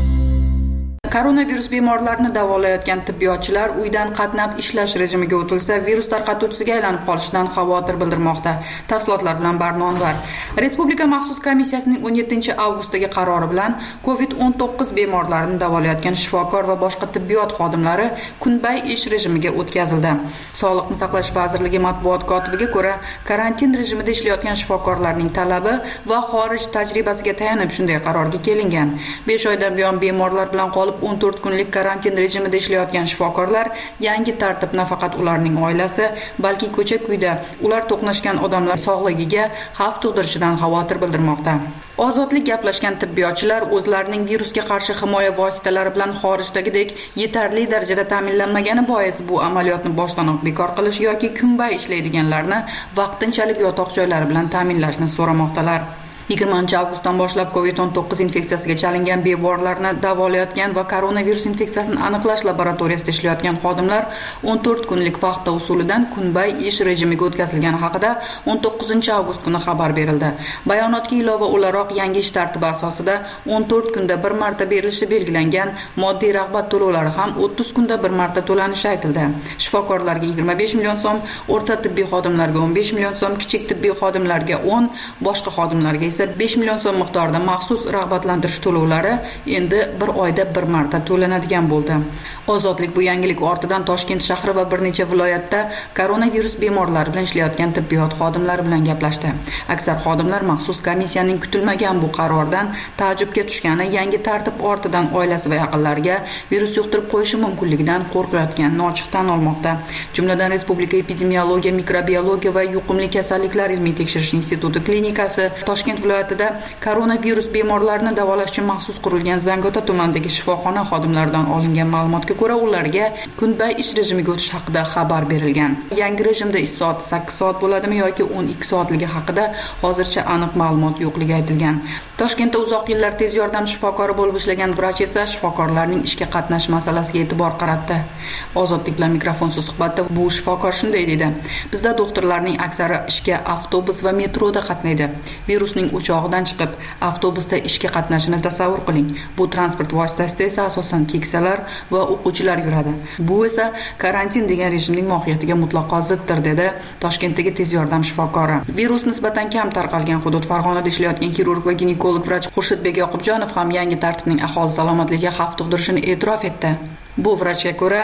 Speaker 6: Koronavirus bemorlarini davolayotgan tibbiyotchilar uydan qatnab ishlash rejimiga o'tilsa, virus tarqatuvchisiga aylanib qolishidan xavotir bildirmoqda. Tafsilotlar bilan Barnonvar. Respublika maxsus komissiyasining 17-avgustdagi qarori bilan COVID-19 bemorlarini davolayotgan shifokor va boshqa tibbiyot xodimlari kunbay ish rejimiga o'tkazildi. Sog'liqni saqlash vazirligi matbuot kotibiga ko'ra, karantin rejimida ishlayotgan shifokorlarning talabi va xorij tajribasiga tayanib shunday qarorga kelingan. 5 oydan buyon bemorlar bilan qolib 14 kunlik karantin rejimida ishlayotgan shifokorlar yangi tartib nafaqat ularning oilasi, balki ko'cha-kuyda ular to'qnashgan odamlar sog'ligiga xavf tug'dirishidan xavotir bildirmoqda. Ozodlik gaplashgan tibbiyotchilar o'zlarining virusga qarshi himoya vositalari bilan xorijdagidek yetarli darajada ta'minlanmagani bois bu amaliyotni boshdanoq bekor qilish yoki kunbay ishlaydiganlarni vaqtinchalik yotoq joylari bilan ta'minlashni so'ramoqdalar. 20-avgustdan boshlab COVID-19 infeksiyasiga chalingan bemorlarni davolayotgan va koronavirus infeksiyasini aniqlash laboratoriyasida ishlayotgan xodimlar 14 kunlik vaqtda usulidan kunbay ish rejimiga o'tkazilgani haqida 19-avgust kuni xabar berildi. Bayonotga ilova o'laroq yangi ish tartibi asosida 14 kunda bir marta berilishi belgilangan moddiy rag'bat to'lovlari ham 30 kunda bir marta to'lanishi aytildi. Shifokorlarga 25 million so'm, o'rta tibbiy xodimlarga 15 million so'm, kichik tibbiy xodimlarga 10, boshqa xodimlarga 5 million so'm miqdorida maxsus rag'batlantirish to'lovlari endi bir oyda bir marta to'lanadigan bo'ldi. Ozodlik bu yangilik ortidan Toshkent shahri va bir necha viloyatda koronavirus bemorlari bilan ishlayotgan tibbiyot xodimlari bilan gaplashdi. Aksar xodimlar maxsus komissiyaning kutilmagan bu qarordan taajjubga tushgani, yangi tartib ortidan oilasi va yaqinlariga virus yuqtirib qo'yishi mumkinligidan qo'rqayotganini ochiq tan olmoqda. Jumladan Respublika epidemiologiya, mikrobiologiya va yuqumli kasalliklar ilmiy tekshirish instituti klinikasi Toshkent viloyatida koronavirus bemorlarini davolash uchun maxsus qurilgan Zangiota tumanidagi shifoxona xodimlaridan olingan ma'lumotga ko'ra, ularga kunbay ish rejimiga o'tish haqida xabar berilgan. Yangi rejimda ish soati 8 soat bo'ladimi yoki 12 soatligi haqida hozircha aniq ma'lumot yo'qligi aytilgan. Toshkentda uzoq yillar tez yordam shifokori bo'lib ishlagan vrach esa shifokorlarning ishga qatnashish masalasiga e'tibor qaratdi. Ozodlik bilan mikrofonsiz suhbatda bu shifokor shunday dedi: "Bizda doktorlarning aksari ishga avtobus va metroda qatnaydi. Virusning o'chog'idan chiqib, avtobusda ishga qatnashini tasavvur qiling. Bu transport vositasida esa asosan keksalar va o'quvchilar yuradi. Bu esa karantin degan rejimning mohiyatiga mutlaqo ziddir", dedi Toshkentdagi tez yordam shifokori. Virus nisbatan kam tarqalgan hudud Farg'onada ishlayotgan kirurg va ginekolog vrach Xurshidbek Yoqubjonov ham yangi tartibning aholi salomatligiga xavf tug'dirishini e'tirof etdi. Bu vrachga ko'ra,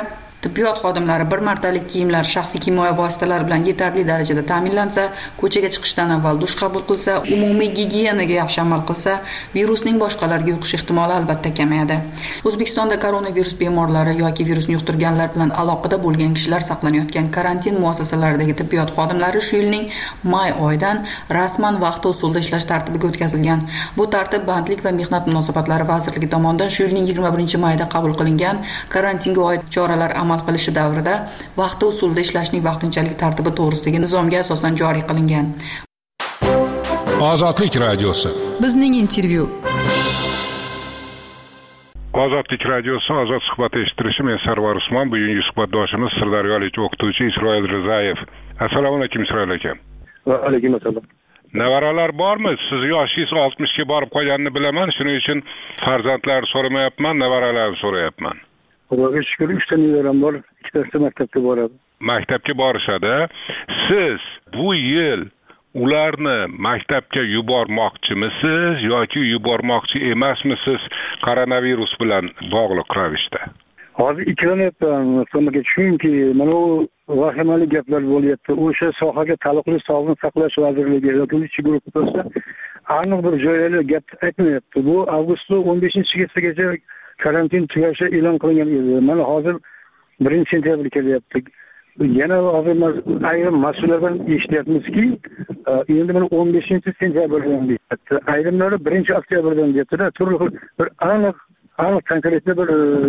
Speaker 6: Tibbiyot xodimlari bir martalik kiyimlar, shaxsiy himoya vositalari bilan yetarli darajada ta'minlansa, ko'chaga chiqishdan avval dush qabul qilsa, umumiy gigiyenaga yaxshi amal qilsa, virusning boshqalarga yuqish ehtimoli albatta kamayadi. O'zbekistonda koronavirus bemorlari yoki virusni yuqtirganlar bilan aloqada bo'lgan kishilar saqlanayotgan karantin muassasalaridagi tibbiyot xodimlari shu yilning may oyidan rasman vaqti usulda ishlash tartibiga o'tkazilgan. Bu tartib Bandlik va mehnat munosabatlari vazirligi tomonidan shu yilning 21-mayda qabul qilingan karantinga oid choralar amal qilishi davrida vaqti usulda ishlashning vaqtinchalik tartibi to'g'risidagi nizomga asosan joriy qilingan.
Speaker 11: Ozodlik radiosi.
Speaker 5: Bizning intervyu.
Speaker 11: Ozodlik radiosi ozod suhbat eshittirishi, men Sarvar Usmon, bugungi suhbatdoshimiz sirdaryolik o'qituvchi Isroil Rizayev. Assalomu alaykum Isroil aka.
Speaker 15: Va alaykum assalom.
Speaker 11: Nevaralar bormi? Siz yoshingiz 60 ga borib qolganini bilaman, shuning uchun farzandlar so'ramayapman, nevaralarni so'rayapman.
Speaker 15: Xudoga shukr, 3 ta nevaram bor, 2 tasi maktabga boradi.
Speaker 11: Maktabga borishadi. Siz bu yil ularni maktabga yubormoqchimisiz yoki yubormoqchi emasmisiz koronavirus bilan bog'liq ravishda?
Speaker 15: Hozir ikkilanyapman, chunki mana u vahimali gaplar bo'lyapti. O'sha sohaga taalluqli Sog'liqni saqlash vazirligi yoki ishchi guruhi bo'lsa, aniq bir joylarda gap aytmayapti. Bu avgust 15-gacha karantin tugashi e'lon qilingan edi. Mana hozir 1-sentyabr kelyapti. Yana hozir ayrim mas'ullardan eshityapmizki, endi mana 15-sentyabrdan deyapti. Ayrimlari 1-oktyabrdan deyapti-da, turli xil bir aniq konkret bir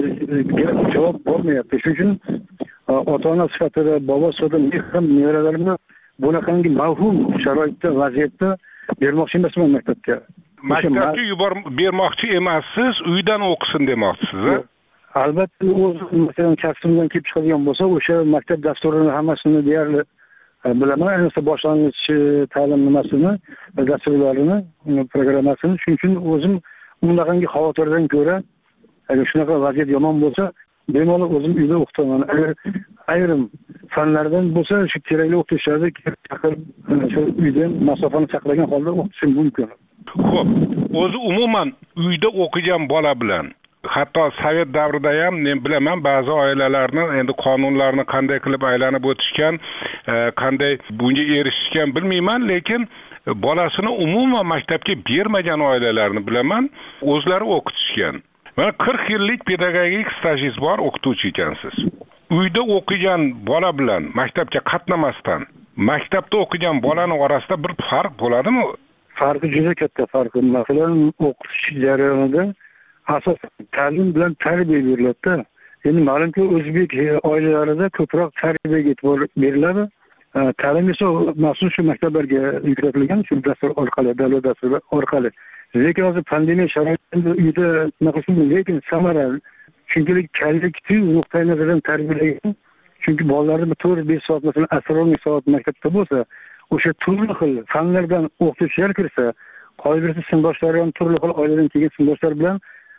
Speaker 15: javob bo'lmayapti. Shuning uchun ota-ona sifatida, bobo sifatida men ham nevaralarimni bunaqangi mavhum sharoitda, vaziyatda bermoqchi emasman maktabga.
Speaker 11: Maktabga bermoqchi emassiz, uydan o'qisin demoqchisiz, a?
Speaker 15: Albatta, o'z masalan kasbimdan kelib chiqadigan bo'lsa, o'sha maktab dasturini hammasini deyarli bilaman, ayniqsa boshlang'ich ta'lim nimasini, dasturlarini, programmasini. Shuning uchun o'zim bunaqangi xavotirdan ko'ra, agar shunaqa vaziyat yomon bo'lsa, bemalol o'zim uyda o'qitaman. Agar ayrim fanlardan bo'lsa, shu kerakli o'qituvchilarni chaqirib, shu uydan masofani saqlagan holda o'qitishim mumkin.
Speaker 11: Xo'p, o'zi umuman uyda o'qigan bola bilan, hatto sovet davrida ham men bilaman, ba'zi oilalarni endi qonunlarni qanday qilib aylanib o'tishgan, qanday bunga erishishgan bilmayman, lekin bolasini umuman maktabga bermagan oilalarni bilaman, o'zlari o'qitishgan. Mana 40 yillik pedagogik stajingiz bor, o'qituvchi ekansiz. Uyda o'qigan bola bilan maktabga qatnamasdan maktabda o'qigan bolaning orasida bir farq bo'ladimi?
Speaker 15: Farqi juda katta farq. Masalan, o'qitish jarayonida asosan ta'lim bilan tarbiya beriladi. Endi ma'lumki, o'zbek oilalarida ko'proq tarbiyaga e'tibor beriladi. Ta'lim esa maxsus shu maktablarga yuklatilgan, shu dastur orqali, davlat dasturi orqali. Lekin hozir pandemiya sharoitida uyda lekin samara, chunki kallikni nuqtai nazardan tarbiyalagan. Chunki bolalarni 4-5 soat, masalan, astronomiya soat maktabda bo'lsa, o'sha turli xil fanlardan o'qituvchilar kirsa, qoldirsa sinfdoshlari ham turli xil oiladan kelgan sinfdoshlar bilan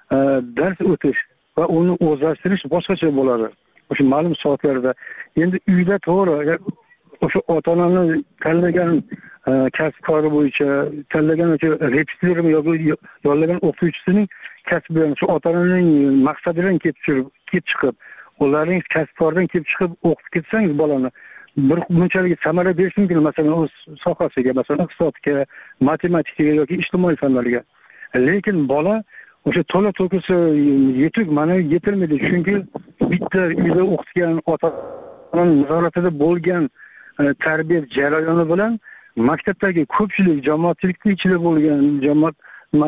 Speaker 15: dars o'tish va uni o'zlashtirish boshqacha bo'ladi. O'sha ma'lum soatlarda. Endi uyda to'g'ri, o'sha ota-onani tanlagan kasb kori bo'yicha, tanlagan o'sha repetitormi yoki yollagan o'qituvchisining kasbi bilan, shu ota-onaning maqsadidan kelib chiqib, ularning kasb koridan kelib chiqib o'qitib ketsangiz bolani, bir bunchalik samara berish mumkin, masalan, o'z sohasiga, masalan, iqtisodga, matematikaga yoki ijtimoiy fanlarga. Lekin bola o'sha to'la to'kisi yetuk ma'naviy yetilmaydi, chunki bitta uyda o'qitgan ota-onaning nazoratida bo'lgan tarbiya jarayoni bilan maktabdagi ko'pchilik jamoatchilikning ichida bo'lgan jamoat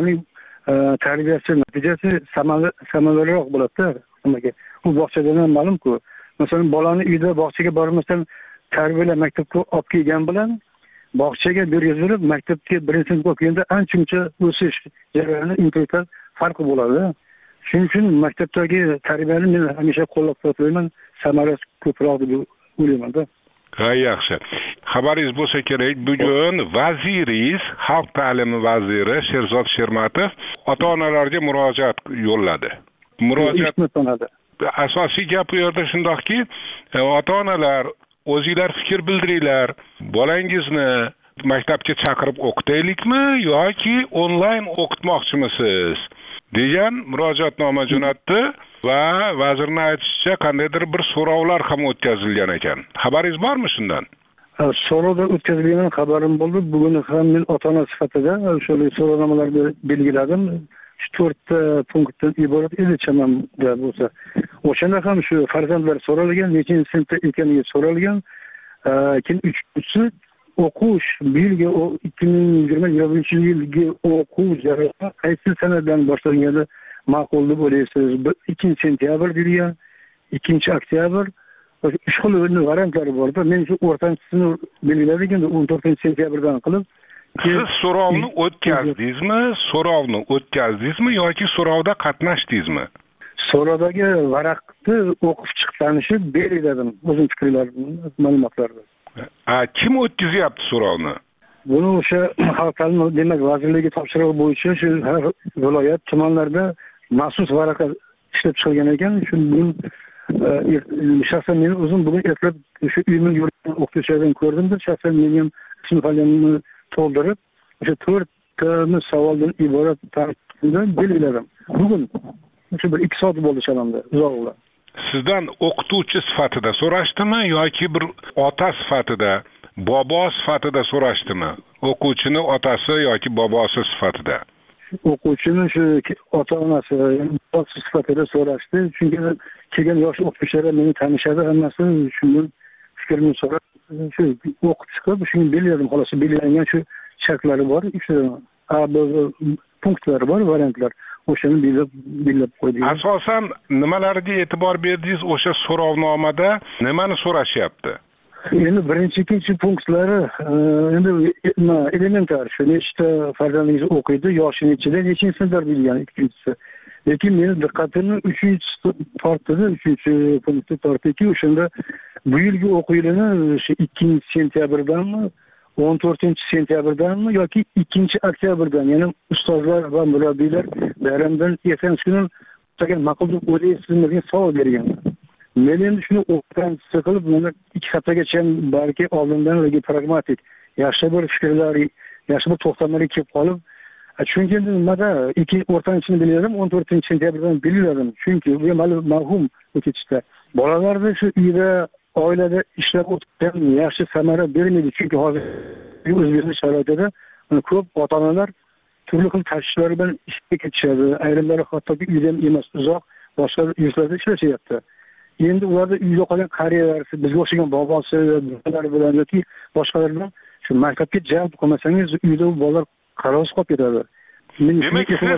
Speaker 15: tarbiyasi natijasi samaraliroq bo'ladi-da. Bu bog'chadan ham ma'lum-ku. Masalan, bolani uyda bog'chaga bormasdan tarbiyalab maktabga olib kelgan bilan bog'chaga bergizilib maktabga birinchi sinfga olib kelganda ancha-muncha o'sish jarayoni imkoniyat farqi bo'ladi. Shuning uchun maktabdagi tarbiyani men hamisha qo'llab-quvvatlayman, samarasi ko'proq deb o'ylayman-da.
Speaker 11: Yaxshi. Xabaringiz bo'lsa kerak, bugun vaziringiz, xalq ta'limi vaziri Sherzod Shermatov ota-onalarga murojaat yo'lladi. Murojaat asosiy gap bu yerda shundoqki, ota-onalar o'zingizlar fikr bildiringlar. Bolangizni maktabga chaqirib o'qitaylikmi yoki onlayn o'qitmoqchimisiz? degan murojaatnoma jo'natdi va vazirning aytishicha qandaydir bir so'rovlar ham o'tkazilgan ekan. Xabaringiz bormi shundan?
Speaker 15: So'rovda o'tkazilgan xabarim bo'ldi. Bugun ham men ota-ona sifatida o'sha so'rovnomalarni belgiladim. 4 ta punktdan iborat edi chamamda bo'lsa. O'shanda ham shu farzandlar so'ralgan, nechinchi sinfda ekanligi so'ralgan. Keyin uchinchisi o'qish bu yilgi 2020-yilgi o'quv jarayoni qaysi sanadan boshlangani ma'qul deb o'ylaysiz? 2-sentyabr degan, 2-oktyabr, 3 xil variantlari bor-da. Men shu o'rtanchisini belgiladik endi 14-sentyabrdan qilib.
Speaker 11: Siz so'rovni o'tkazdingizmi yoki so'rovda qatnashdingizmi?
Speaker 15: So'rovdagi varaqni o'qib chiqishni belgiladim o'zim fikrlarim, ma'lumotlarni.
Speaker 11: Kim o'tkazyapti so'rovni?
Speaker 15: Buni o'sha xalq ta'limi demak vazirligi topshirig'i bo'yicha shu har viloyat tumanlarda maxsus varaqa ishlab chiqilgan ekan. Shuni shaxsan men o'zim bugun ertalab shu uyimni yurgan o'qituvchilardan ko'rdim-da, shaxsan mening ism faoliyatini to'ldirib o'sha 4 ta savoldan iborat tartibda belgiladim. Bugun shu bir 2 soat bo'ldi chamamda uzoqlar.
Speaker 11: Sizdan o'qituvchi sifatida so'rashdimi yoki bir ota sifatida, bobo sifatida so'rashdimi? O'quvchini otasi yoki bobosi sifatida?
Speaker 15: O'quvchini shu ota-onasi sifatida so'rashdi. Chunki kelgan yosh o'quvchilar meni tanishadi, hammasi shundan fikrimni so'rab, shu o'qib chiqib, shuni belgiladim. Xolos, belgilangan shu shartlari bor, punktlari bor, variantlar. O'shani belgilab qo'ydik.
Speaker 11: Asosan nimalarga e'tibor berdingiz o'sha so'rovnomada? Nimani so'rashyapti?
Speaker 15: Endi birinchi, ikkinchi punktlari endi elementar. Shu nechta farzandingiz o'qiydi, yoshi nechida, nechinchi sinfda bilgan ikkinchisi. Lekin meni diqqatimni 3-chi tortdi, 3-chi punktga tortdiki, o'shanda bu yilgi o'quv yilini 2-sentyabrdanmi, 14-sentyabrdanmi yoki 2-oktyabrdan, ya'ni ustozlar va murabbiylar bayramdan ertangi kuni o'tagan ma'qul deb o'ylaysizmi degan savol bergan. Men endi shuni o'rtanchisi qilib, buni 2 haftagacha balki oldindan pragmatik, yaxshi bir fikrlar, yaxshi bir to'xtamlarga kelib qolib, chunki endi nimada 2 o'rtanchisini belgiladim, 14-sentyabrdan belgiladim. Chunki bu mavhum o'tishda bolalarda shu uyda oilada ishlab o'tgan yaxshi samara bermaydi. Chunki hozir O'zbekiston sharoitida ko'p ota-onalar turli xil tashvishlar bilan ishga ketishadi. Ayrimlari hattoki uydan emas, uzoq boshqa yurtlarda ishlashyapti. Endi ularda uyda qolgan qariyalar, bizga o'xshagan bobosi, bolalari bilan yoki boshqalar bilan shu maktabga jalb qilmasangiz, uyda bolalar qarovsiz qolib ketadi.
Speaker 11: Demak, siz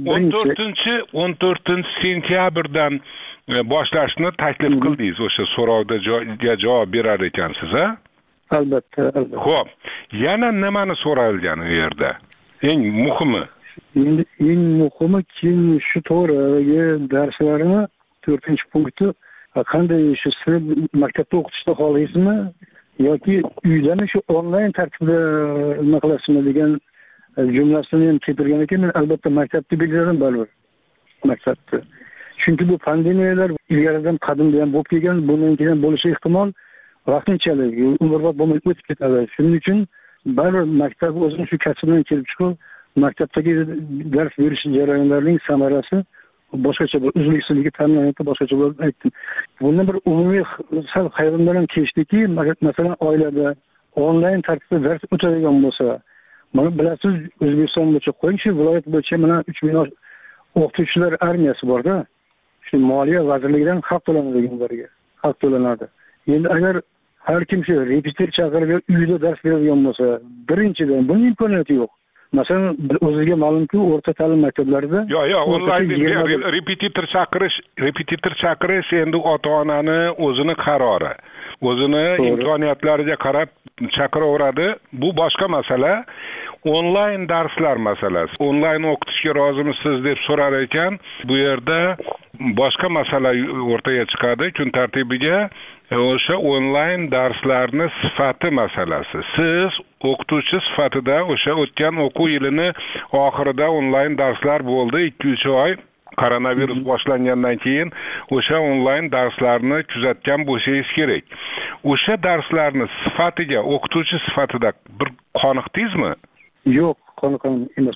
Speaker 11: 14-sentyabrdan boshlashni taklif qildingiz, o'sha so'rovda javob berar ekansiz, ha?
Speaker 15: Albatta.
Speaker 11: Xo'p, yana nimani so'ralgan u yerda? Eng muhimi.
Speaker 15: Endi eng muhimi kim shu to'g'ridagi darslarini 4-punkti qanday shu sinf maktabda o'qitishni xohlaysizmi yoki uydami shu onlayn tartibda nima qilasizmi degan jumlasini ham keltirgan ekan. Men albatta maktabda belgiladim baribir. Maktabda. Chunki bu pandemiyalar ilgaridan qadimda ham bo'lib kelgan, bundan keyin bo'lishi ehtimol vaqtinchalik, umrbod bo'lmay o'tib ketadi. Shuning uchun baribir maktab o'zining shu kasbidan kelib chiqib, maktabdagi dars berish jarayonlarining samarasi boshqacha bo'lib, uzluksizligi ta'minlanadi, boshqacha bo'lib aytdim. Bundan bir umumiy sal hayronlar ham keshdiki, masalan, oilada onlayn tartibda dars o'tadigan bo'lsa, mana bilasiz, O'zbekiston bo'yicha qo'ying, shu viloyat bo'yicha mana 3000 o'qituvchilar armiyasi bor-da. Shu Moliya vazirligidan haq to'lanadi ularga. Haq to'lanadi. Endi agar har kim shu repetitor chaqirib uyda dars beradigan bo'lsa, birinchidan buning imkoniyati yo'q. Masalan, o'zingizga ma'lumki, o'rta ta'lim maktablarida
Speaker 11: onlayn repetitor chaqirish endi ota-onani o'zini qarori, o'zini imkoniyatlariga qarab chaqiraveradi. Bu boshqa masala. Onlayn darslar masalasi. Onlayn o'qitishga rozimisiz deb so'rar ekan. Bu yerda boshqa masala o'rtaga chiqadi. Kun tartibiga o'sha onlayn darslarni sifati masalasi. Siz o'qituvchi sifatida o'sha o'tgan o'quv yilini oxirida onlayn darslar bo'ldi, 2-3 oy koronavirus boshlangandan keyin o'sha onlayn darslarni kuzatgan bo'lsangiz kerak. O'sha darslarni sifatiga o'qituvchi sifatida bir qoniqdingizmi?
Speaker 15: Yo'q, qoniqgan emasman.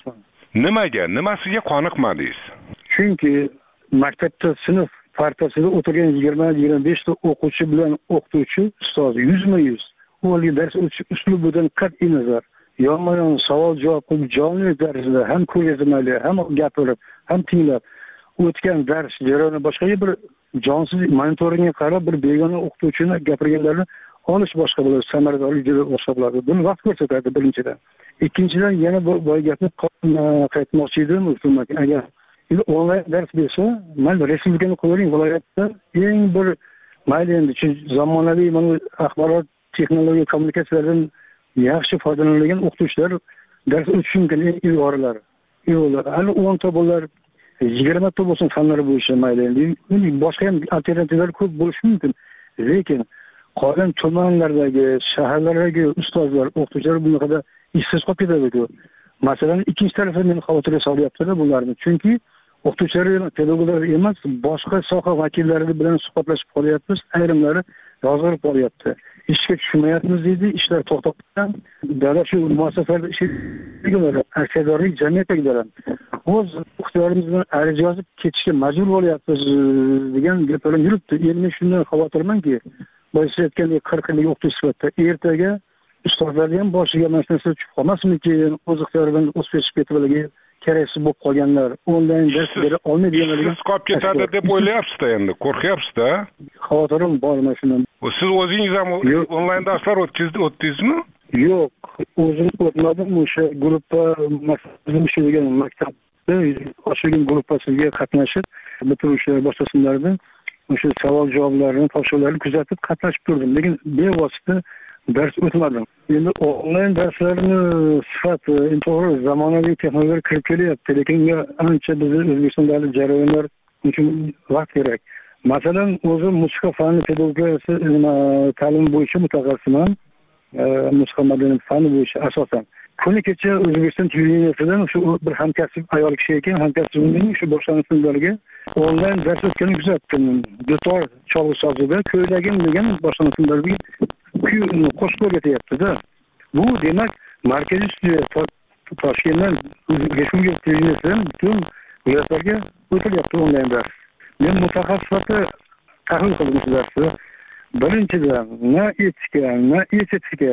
Speaker 11: nimasiga qoniqmadingiz?
Speaker 15: Chunki maktabda sinf partasida o'tirgan 20-25 ta o'quvchi bilan o'qituvchi ustoz 100%. Ularga dars o'tish uslubidan qat'iy nazar, yonma-yon savol javob qilib jonli darsda ham ko'rgazmali, ham gapirib, ham tinglab o'tgan dars jarayoni boshqa bir jonsiz monitoringga qarab bir begona o'qituvchini gapirganlarini olish boshqa bo'ladi, samaradorlik juda boshqa bo'ladi. Buni vaqt ko'rsatadi birinchidan. Ikkinchidan yana boy gapni qaytmoqchi edim, hukumat agar onlayn dars bersa, mayli respublikani qo'ying, viloyatda eng bir mayli endi zamonaviy axborot texnologiya kommunikatsiyalardan yaxshi foydalanadigan o'qituvchilar dars o'tishi mumkin ilg'orlar. Hali 10 ta bo'lar, 20 ta bo'lsin fanlar bo'yicha mayli endi. Boshqa ham alternativlar ko'p bo'lishi mumkin. Lekin qolgan tumanlardagi, shaharlardagi ustozlar, o'qituvchilar bunaqada ishsiz qolib ketadi-ku. Masalan, ikkinchi tarafdan meni xavotirga solyapti bularni. Chunki o'qituvchilar, pedagoglar emas, boshqa soha vakillari bilan suhbatlashib qolyapmiz, ayrimlari yozg'irib qolyapti. Ishga tushmayapmiz deydi, ishlar to'xtab, davlat shu muassasalarda ishlaydiganlar, aksiyadorlik jamiyatidagilar o'z ixtiyorimiz bilan ariza yozib ketishga majbur bo'lyapmiz degan gaplar yuribdi. Endi men shundan xavotirmanki, boyagi aytgandek 40 yillik o'qitish sifatida ertaga ustozlarni ham boshiga mana shu narsa tushib qolmasmikin, o'z ixtiyoridan o'sib ketib keraksiz bo'lib qolganlar, onlayn dars bera olmaydiganlarga
Speaker 11: qolib ketadi deb o'ylayapsiz-da, endi qo'rqyapsiz-da.
Speaker 15: Xavotirim bor mana shundan.
Speaker 11: Siz o'zingiz ham onlayn darslar o'tdingizmi?
Speaker 15: Yo'q, o'zim o'tmadim. O'sha gruppa ishlaydigan maktabda ochilgan gruppasiga qatnashib, bitiruvchilar boshqasinlarda o'sha savol javoblarini, topshiriqlarni kuzatib qatnashib turdim. Lekin bevosita dars o'tmadim. Endi onlayn darslarni sifati to'g'ri zamonaviy texnologiyalar kirib kelyapti, lekin ancha bizning O'zbekistondagi jarayonlar uchun vaqt kerak. Masalan, o'zim musiqa fani pedagogiyasi ta'lim bo'yicha mutaxassisman. Musiqa madaniyati fani bo'yicha asosan. Kuni kecha O'zbekiston televideniyasidan shu bir hamkasb ayol kishi ekan, hamkasbimning shu boshlang'ich sinflarga onlayn dars o'tganini kuzatdim. Dutor cholg'u sozida ko'ylagim degan boshlang'ich sinflarga qo'shiq o'rgatyapti-da. Bu demak markaziy studiya Toshkentdan Respublika televideniyasidan butun viloyatlarga o'tilyapti onlayn dars. Men mutaxassis sifatida tahlil qildim shu darsni. Birinchidan na etika, na estetika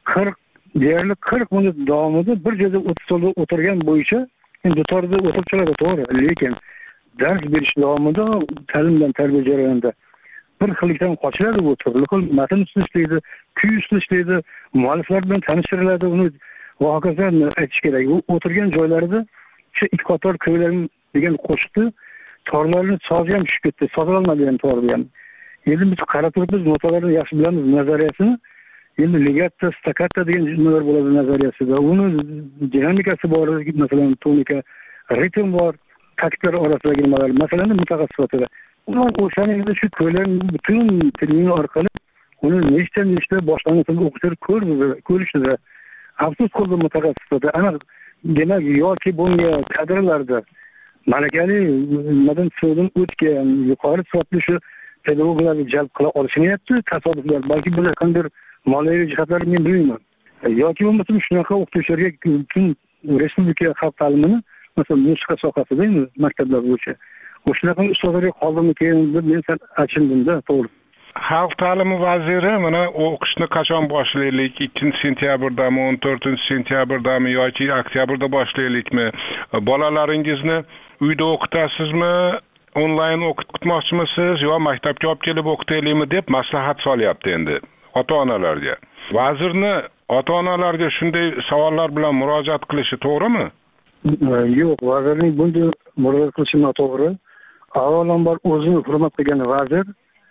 Speaker 15: 40 minut davomida bir joyda o'tirgan bo'yicha dutorda o'tirib turadi, to'g'ri. Lekin dars berish davomida ta'lim bilan tarbiya jarayonida bir xillikdan qochiladi, bu turli xil matn ustida ishlaydi, kuy ustida ishlaydi, mualliflar bilan tanishtiriladi, uni va hokazo aytish kerak. U o'tirgan joylarida shu ikki qator ko'ylar degan qo'shiqni torlarni sozi ham tushib ketdi, sozololmadi ham torni ham. Endi biz qarab turibmiz, notalarni yaxshi bilamiz nazariyasini. Endi legato, staccato degan nimalar bo'ladi nazariyasida. Uni dinamikasi bor, masalan, tonika, ritm bor, taktlar orasidagi nimalar. Masalan, mutaxassis sifatida o'shaning shu ko'ylarni butun televizor orqali uni nechta boshlang'ich o'qishlar ko'rishdi. Afsus qildim mutaxassis sifatida. Ana demak, yoki bunga kadrlarda malakali madan so'zdan o'tgan yuqori sifatli shu pedagoglarni jalb qila olishmayapti, tasodiflar, balki bular qanday moliyaviy jihatlarni men bilmayman. Yoki bo'lmasa shunaqa o'qituvchilarga butun respublika xalq ta'limini, masalan, musiqa sohasida maktablar bo'yicha o'shunaqa ustozlarga qoldimi keyin deb men achindim-da, to'g'ri.
Speaker 11: Xalq ta'limi vaziri mana o'qishni qachon boshlaylik? 2-sentябрдami, 14-sentябрдami yoki oktyabrda boshlaylikmi? Bolalaringizni uyda o'qitasizmi? Onlayn o'qitmoqchimisiz yo maktabga olib kelib o'qitaylikmi deb maslahat solyapti endi ota-onalarga. Vazirni ota-onalarga shunday savollar bilan murojaat qilishi to'g'rimi?
Speaker 15: Yo'q, vazirning bunday murojaat qilishi noto'g'ri. Avvalambor o'zini hurmat qilgan vazir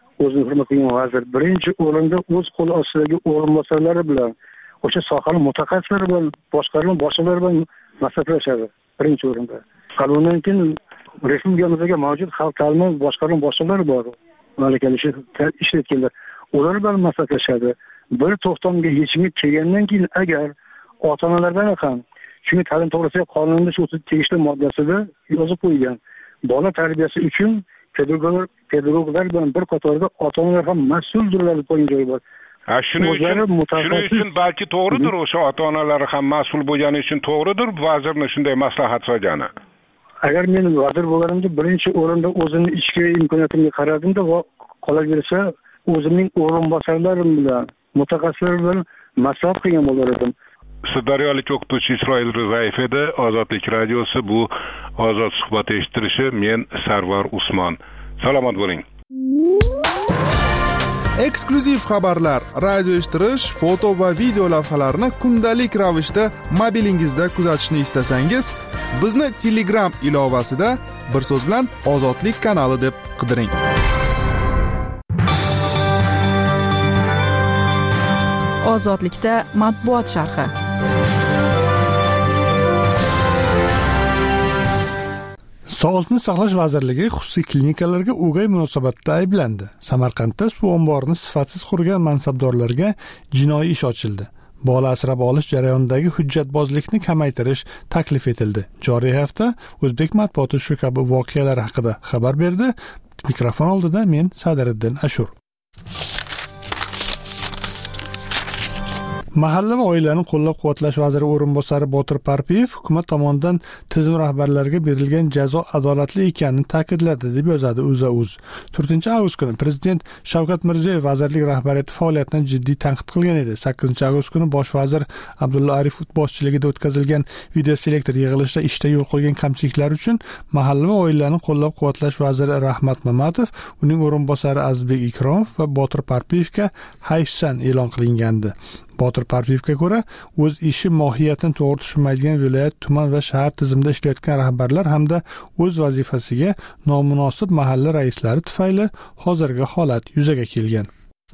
Speaker 15: birinchi o'rinda o'z qo'l ostidagi o'rinbosarlari bilan, o'sha sohaning mutaxassislari bilan, boshqarma boshliqlari bilan maslahatlashadi birinchi o'rinda. Undan keyin respublikamizga mavjud xalq ta'limi boshqarma boshliqlari bor, malakali ishlayotganlar. Ular bilan maslahatlashadi. Bir to'xtamga yechimga kelgandan keyin agar ota-onalardan ham, chunki ta'lim to'g'risidagi qonunning shu tegishli moddasida yozib qo'ygan, bola tarbiyasi uchun pedagoglar bilan bir qatorda ota-onalar ham mas'uldirlar deb qo'ygan joyi bor.
Speaker 11: Shuning uchun balki to'g'ridir, o'sha ota-onalari ham mas'ul bo'lgani uchun to'g'ridir vazirni shunday maslahat solgani.
Speaker 15: Agar men vazir bo'lganimda birinchi o'rinda o'zimning ichki imkoniyatimga qaradimda va qolaversa o'zimning o'rinbosarlarim bilan mutaxassislar bilan maslahat qilgan bo'lar edim.
Speaker 11: Sirdaryolik o'qituvchi Isroil Rizayev edi. Ozodlik radiosi bu ozod suhbat eshittirishi. Men Sarvar Usmon. Salomat bo'ling.
Speaker 4: Eksklyuziv xabarlar, radio eshittirish, foto va video lavhalarni kundalik ravishda mobilingizda kuzatishni istasangiz, bizni Telegram ilovasida bir so'z bilan Ozodlik kanali deb qidiring.
Speaker 5: Ozodlikda matbuot sharhi.
Speaker 1: Sog'liqni saqlash vazirligi xususiy klinikalarga o'gay munosabatda ayblandi. Samarqandda suv omborini sifatsiz qurgan mansabdorlarga jinoiy ish ochildi. Bola asrab olish jarayonidagi hujjatbozlikni kamaytirish taklif etildi. Joriy hafta O'zbek matbuoti shu kabi voqealar haqida xabar berdi. Mikrofon oldida men Sadiriddin Ashur. Mahalla va oilani qo'llab-quvvatlash vaziri o'rinbosari Botir Parpiyev hukumat tomonidan tizim rahbarlariga berilgan jazo adolatli ekanini ta'kidladi deb yozadi O'zA-uz. 4-avgust kuni prezident Shavkat Mirziyoyev vazirlik rahbariyati faoliyatini jiddiy tanqid qilgan edi. 8-avgust kuni bosh vazir Abdulla Aripov boshchiligida o'tkazilgan videoselektor yig'ilishida ishda yo'l qo'ygan kamchiliklar uchun mahalla va oilani qo'llab-quvvatlash vaziri Rahmat Mamatov, uning o'rinbosari Azizbek Ikromov va Botir Parpiyevga hayfsan e'lon qilingandi. Botir Parpiyevga ko'ra, o'z ishi mohiyatini to'g'ri tushunmaydigan viloyat, tuman va shahar tizimida ishlayotgan rahbarlar hamda o'z vazifasiga nomunosib mahalla raislari tufayli hozirgi holat yuzaga kelgan.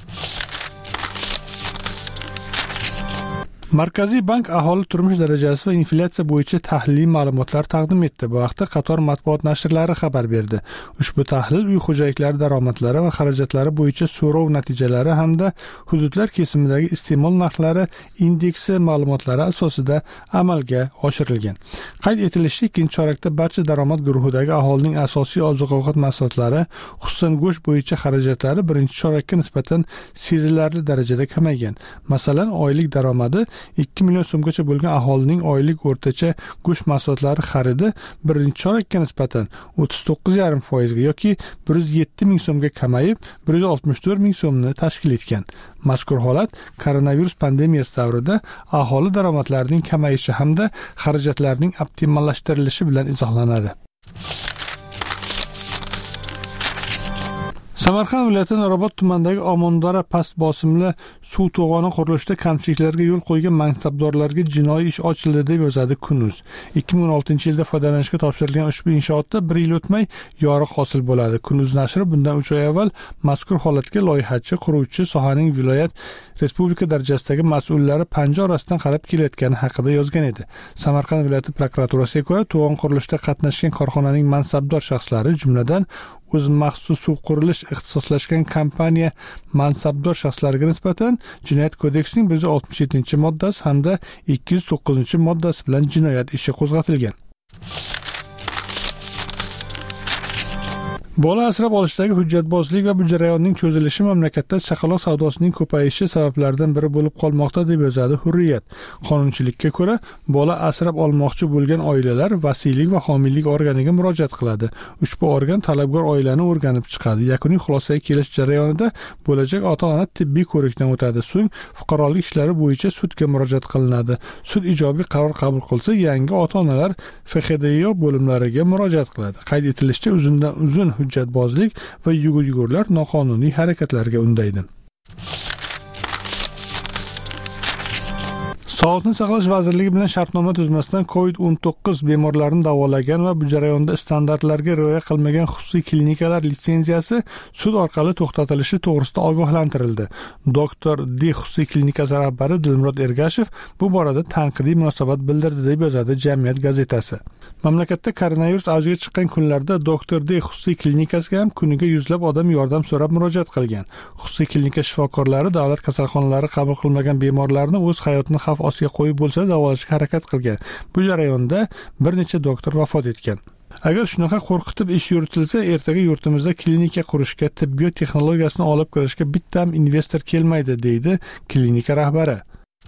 Speaker 1: Markaziy bank aholi turmush darajasi va inflyatsiya bo'yicha tahliliy ma'lumotlar taqdim etdi. Bu haqda qator matbuot nashrlari xabar berdi. Ushbu tahlil uy xo'jaliklari daromadlari va xarajatlari bo'yicha so'rov natijalari hamda hududlar kesimidagi iste'mol narxlari indeksi ma'lumotlari asosida amalga oshirilgan. Qayd etilishicha, ikkinchi chorakda barcha daromad guruhidagi aholining asosiy oziq-ovqat mahsulotlari, xususan go'sht bo'yicha xarajatlari birinchi chorakka nisbatan sezilarli darajada kamaygan. Masalan, oylik daromadi 2 million so'mgacha bo'lgan aholining oylik o'rtacha go'sht mahsulotlari xaridi birinchi chorakka nisbatan 39,5% ga yoki 107 ming so'mga kamayib, 164 ming so'mni tashkil etgan. Mazkur holat koronavirus pandemiyasi davrida aholi daromadlarining kamayishi hamda xarajatlarning optimallashtirilishi bilan izohlanadi. Samarqand viloyati Nurobod tumanidagi Omondora past bosimli suv to'g'oni qurilishida kamchiliklarga yo'l qo'ygan mansabdorlarga jinoiy ish ochildi deb yozadi Kunuz. 2016-yilda foydalanishga topshirilgan ushbu inshootda 1 yil o'tmay yoriq hosil bo'ladi. Kunuz nashri bundan 3 oy avval mazkur holatga loyihachi, quruvchi, sohaning viloyat, respublika darajasidagi mas'ullari panja orasidan qarab kelayotgani haqida yozgan edi. Samarqand viloyati prokuraturasiga ko'ra, to'g'on qurilishida qatnashgan korxonaning mansabdor shaxslari, jumladan o'z maxsus suv qurilish ixtisoslashgan kompaniya mansabdor shaxslariga nisbatan Jinoyat kodeksining 167-moddasi hamda 209-moddasi bilan jinoyat ishi qo'zg'atilgan. Bola asrab olishdagi hujjatbozlik va bu jarayonning cho'zilishi mamlakatda chaqaloq savdosining ko'payishi sabablaridan biri bo'lib qolmoqda deb yozadi Hurriyat. Qonunchilikka ko'ra, bola asrab olmoqchi bo'lgan oilalar vasiylik va homiylik organiga murojaat qiladi. Ushbu organ talabgor oilani o'rganib chiqadi. Yakuniy xulosaga kelish jarayonida bo'lajak ota-ona tibbiy ko'rikdan o'tadi. So'ng fuqarolik ishlari bo'yicha sudga murojaat qilinadi. Sud ijobiy qaror qabul qilsa, yangi ota-onalar FXDYO bo'limlariga murojaat qiladi. Qayd etilishicha, uzundan uzun hujjatbozlik va yugur-yugurlar noqonuniy harakatlarga undaydi. Sog'liqni saqlash vazirligi bilan shartnoma tuzmasdan COVID-19 bemorlarini davolagan va bu jarayonda standartlarga rioya qilmagan xususiy klinikalar litsenziyasi sud orqali to'xtatilishi to'g'risida ogohlantirildi. Doktor D xususiy klinikasi rahbari Dilmurod Ergashev bu borada tanqidiy munosabat bildirdi deb yozadi Jamiyat gazetasi. Mamlakatda koronavirus avjiga chiqqan kunlarda Doktor D xususiy klinikasiga ham kuniga yuzlab odam yordam so'rab murojaat qilgan. Xususiy klinika shifokorlari davlat kasalxonalari qabul qilmagan bemorlarni o'z hayotini xavf ostiga qo'yib bo'lsa davolashga harakat qilgan. Bu jarayonda bir necha doktor vafot etgan. Agar shunaqa qo'rqitib ish yuritilsa, ertaga yurtimizda klinika qurishga, tibbiyot texnologiyasini olib kirishga bitta ham investor kelmaydi, deydi klinika rahbari.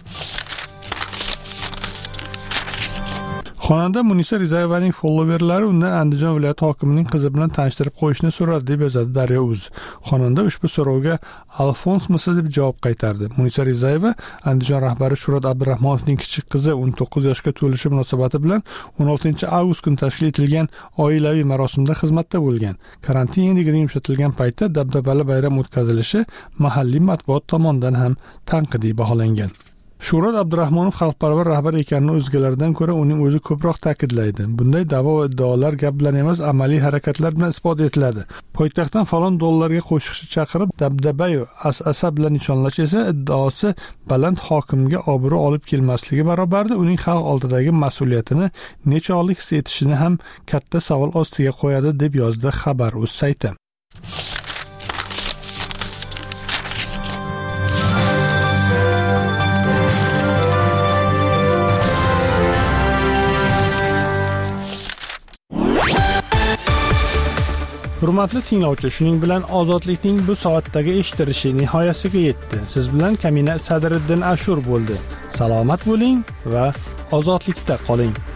Speaker 1: Xonanda Munisa Rizayevaning followerlari undan Andijon viloyati hokimining qizi bilan tanishtirib qo'yishni so'radi, deb yozadi Daryo.uz. Xonanda ushbu so'rovga Alfonsmisiz deb javob qaytardi. Munisa Rizayeva Andijon rahbari Shuhrat Abdurahmonovning kichik qizi 19 yoshga to'lishi munosabati bilan 16-avgust kuni tashkil etilgan oilaviy marosimda xizmatda bo'lgan. Karantin endigina yumshatilgan paytda dabdabali bayram o'tkazilishi mahalliy matbuot tomonidan ham tanqidiy baholangan. Shuhrat Abdurahmonov xalqparvar rahbar ekanini o'zgalardan ko'ra uning o'zi ko'proq ta'kidlaydi. Bunday da'vo va iddaolar gap bilan emas, amaliy harakatlar bilan isbot etiladi. Poytaxtdan falon dollarga qo'shiqchi chaqirib, dabdabayu as'asa bilan nishonlash esa iddaosi baland hokimga obro' olib kelmasligi barobarida uning xalq oldidagi mas'uliyatini nechog'lik his etishini ham katta savol ostiga qo'yadi, deb yozdi Xabar.uz sayti. Hurmatli tinglovchi, shuning bilan ozodlikning bu soatdagi eshittirishi nihoyasiga yetdi. Siz bilan Kamina Sadriddin Ashur bo'ldi. Salomat bo'ling va ozodlikda qoling.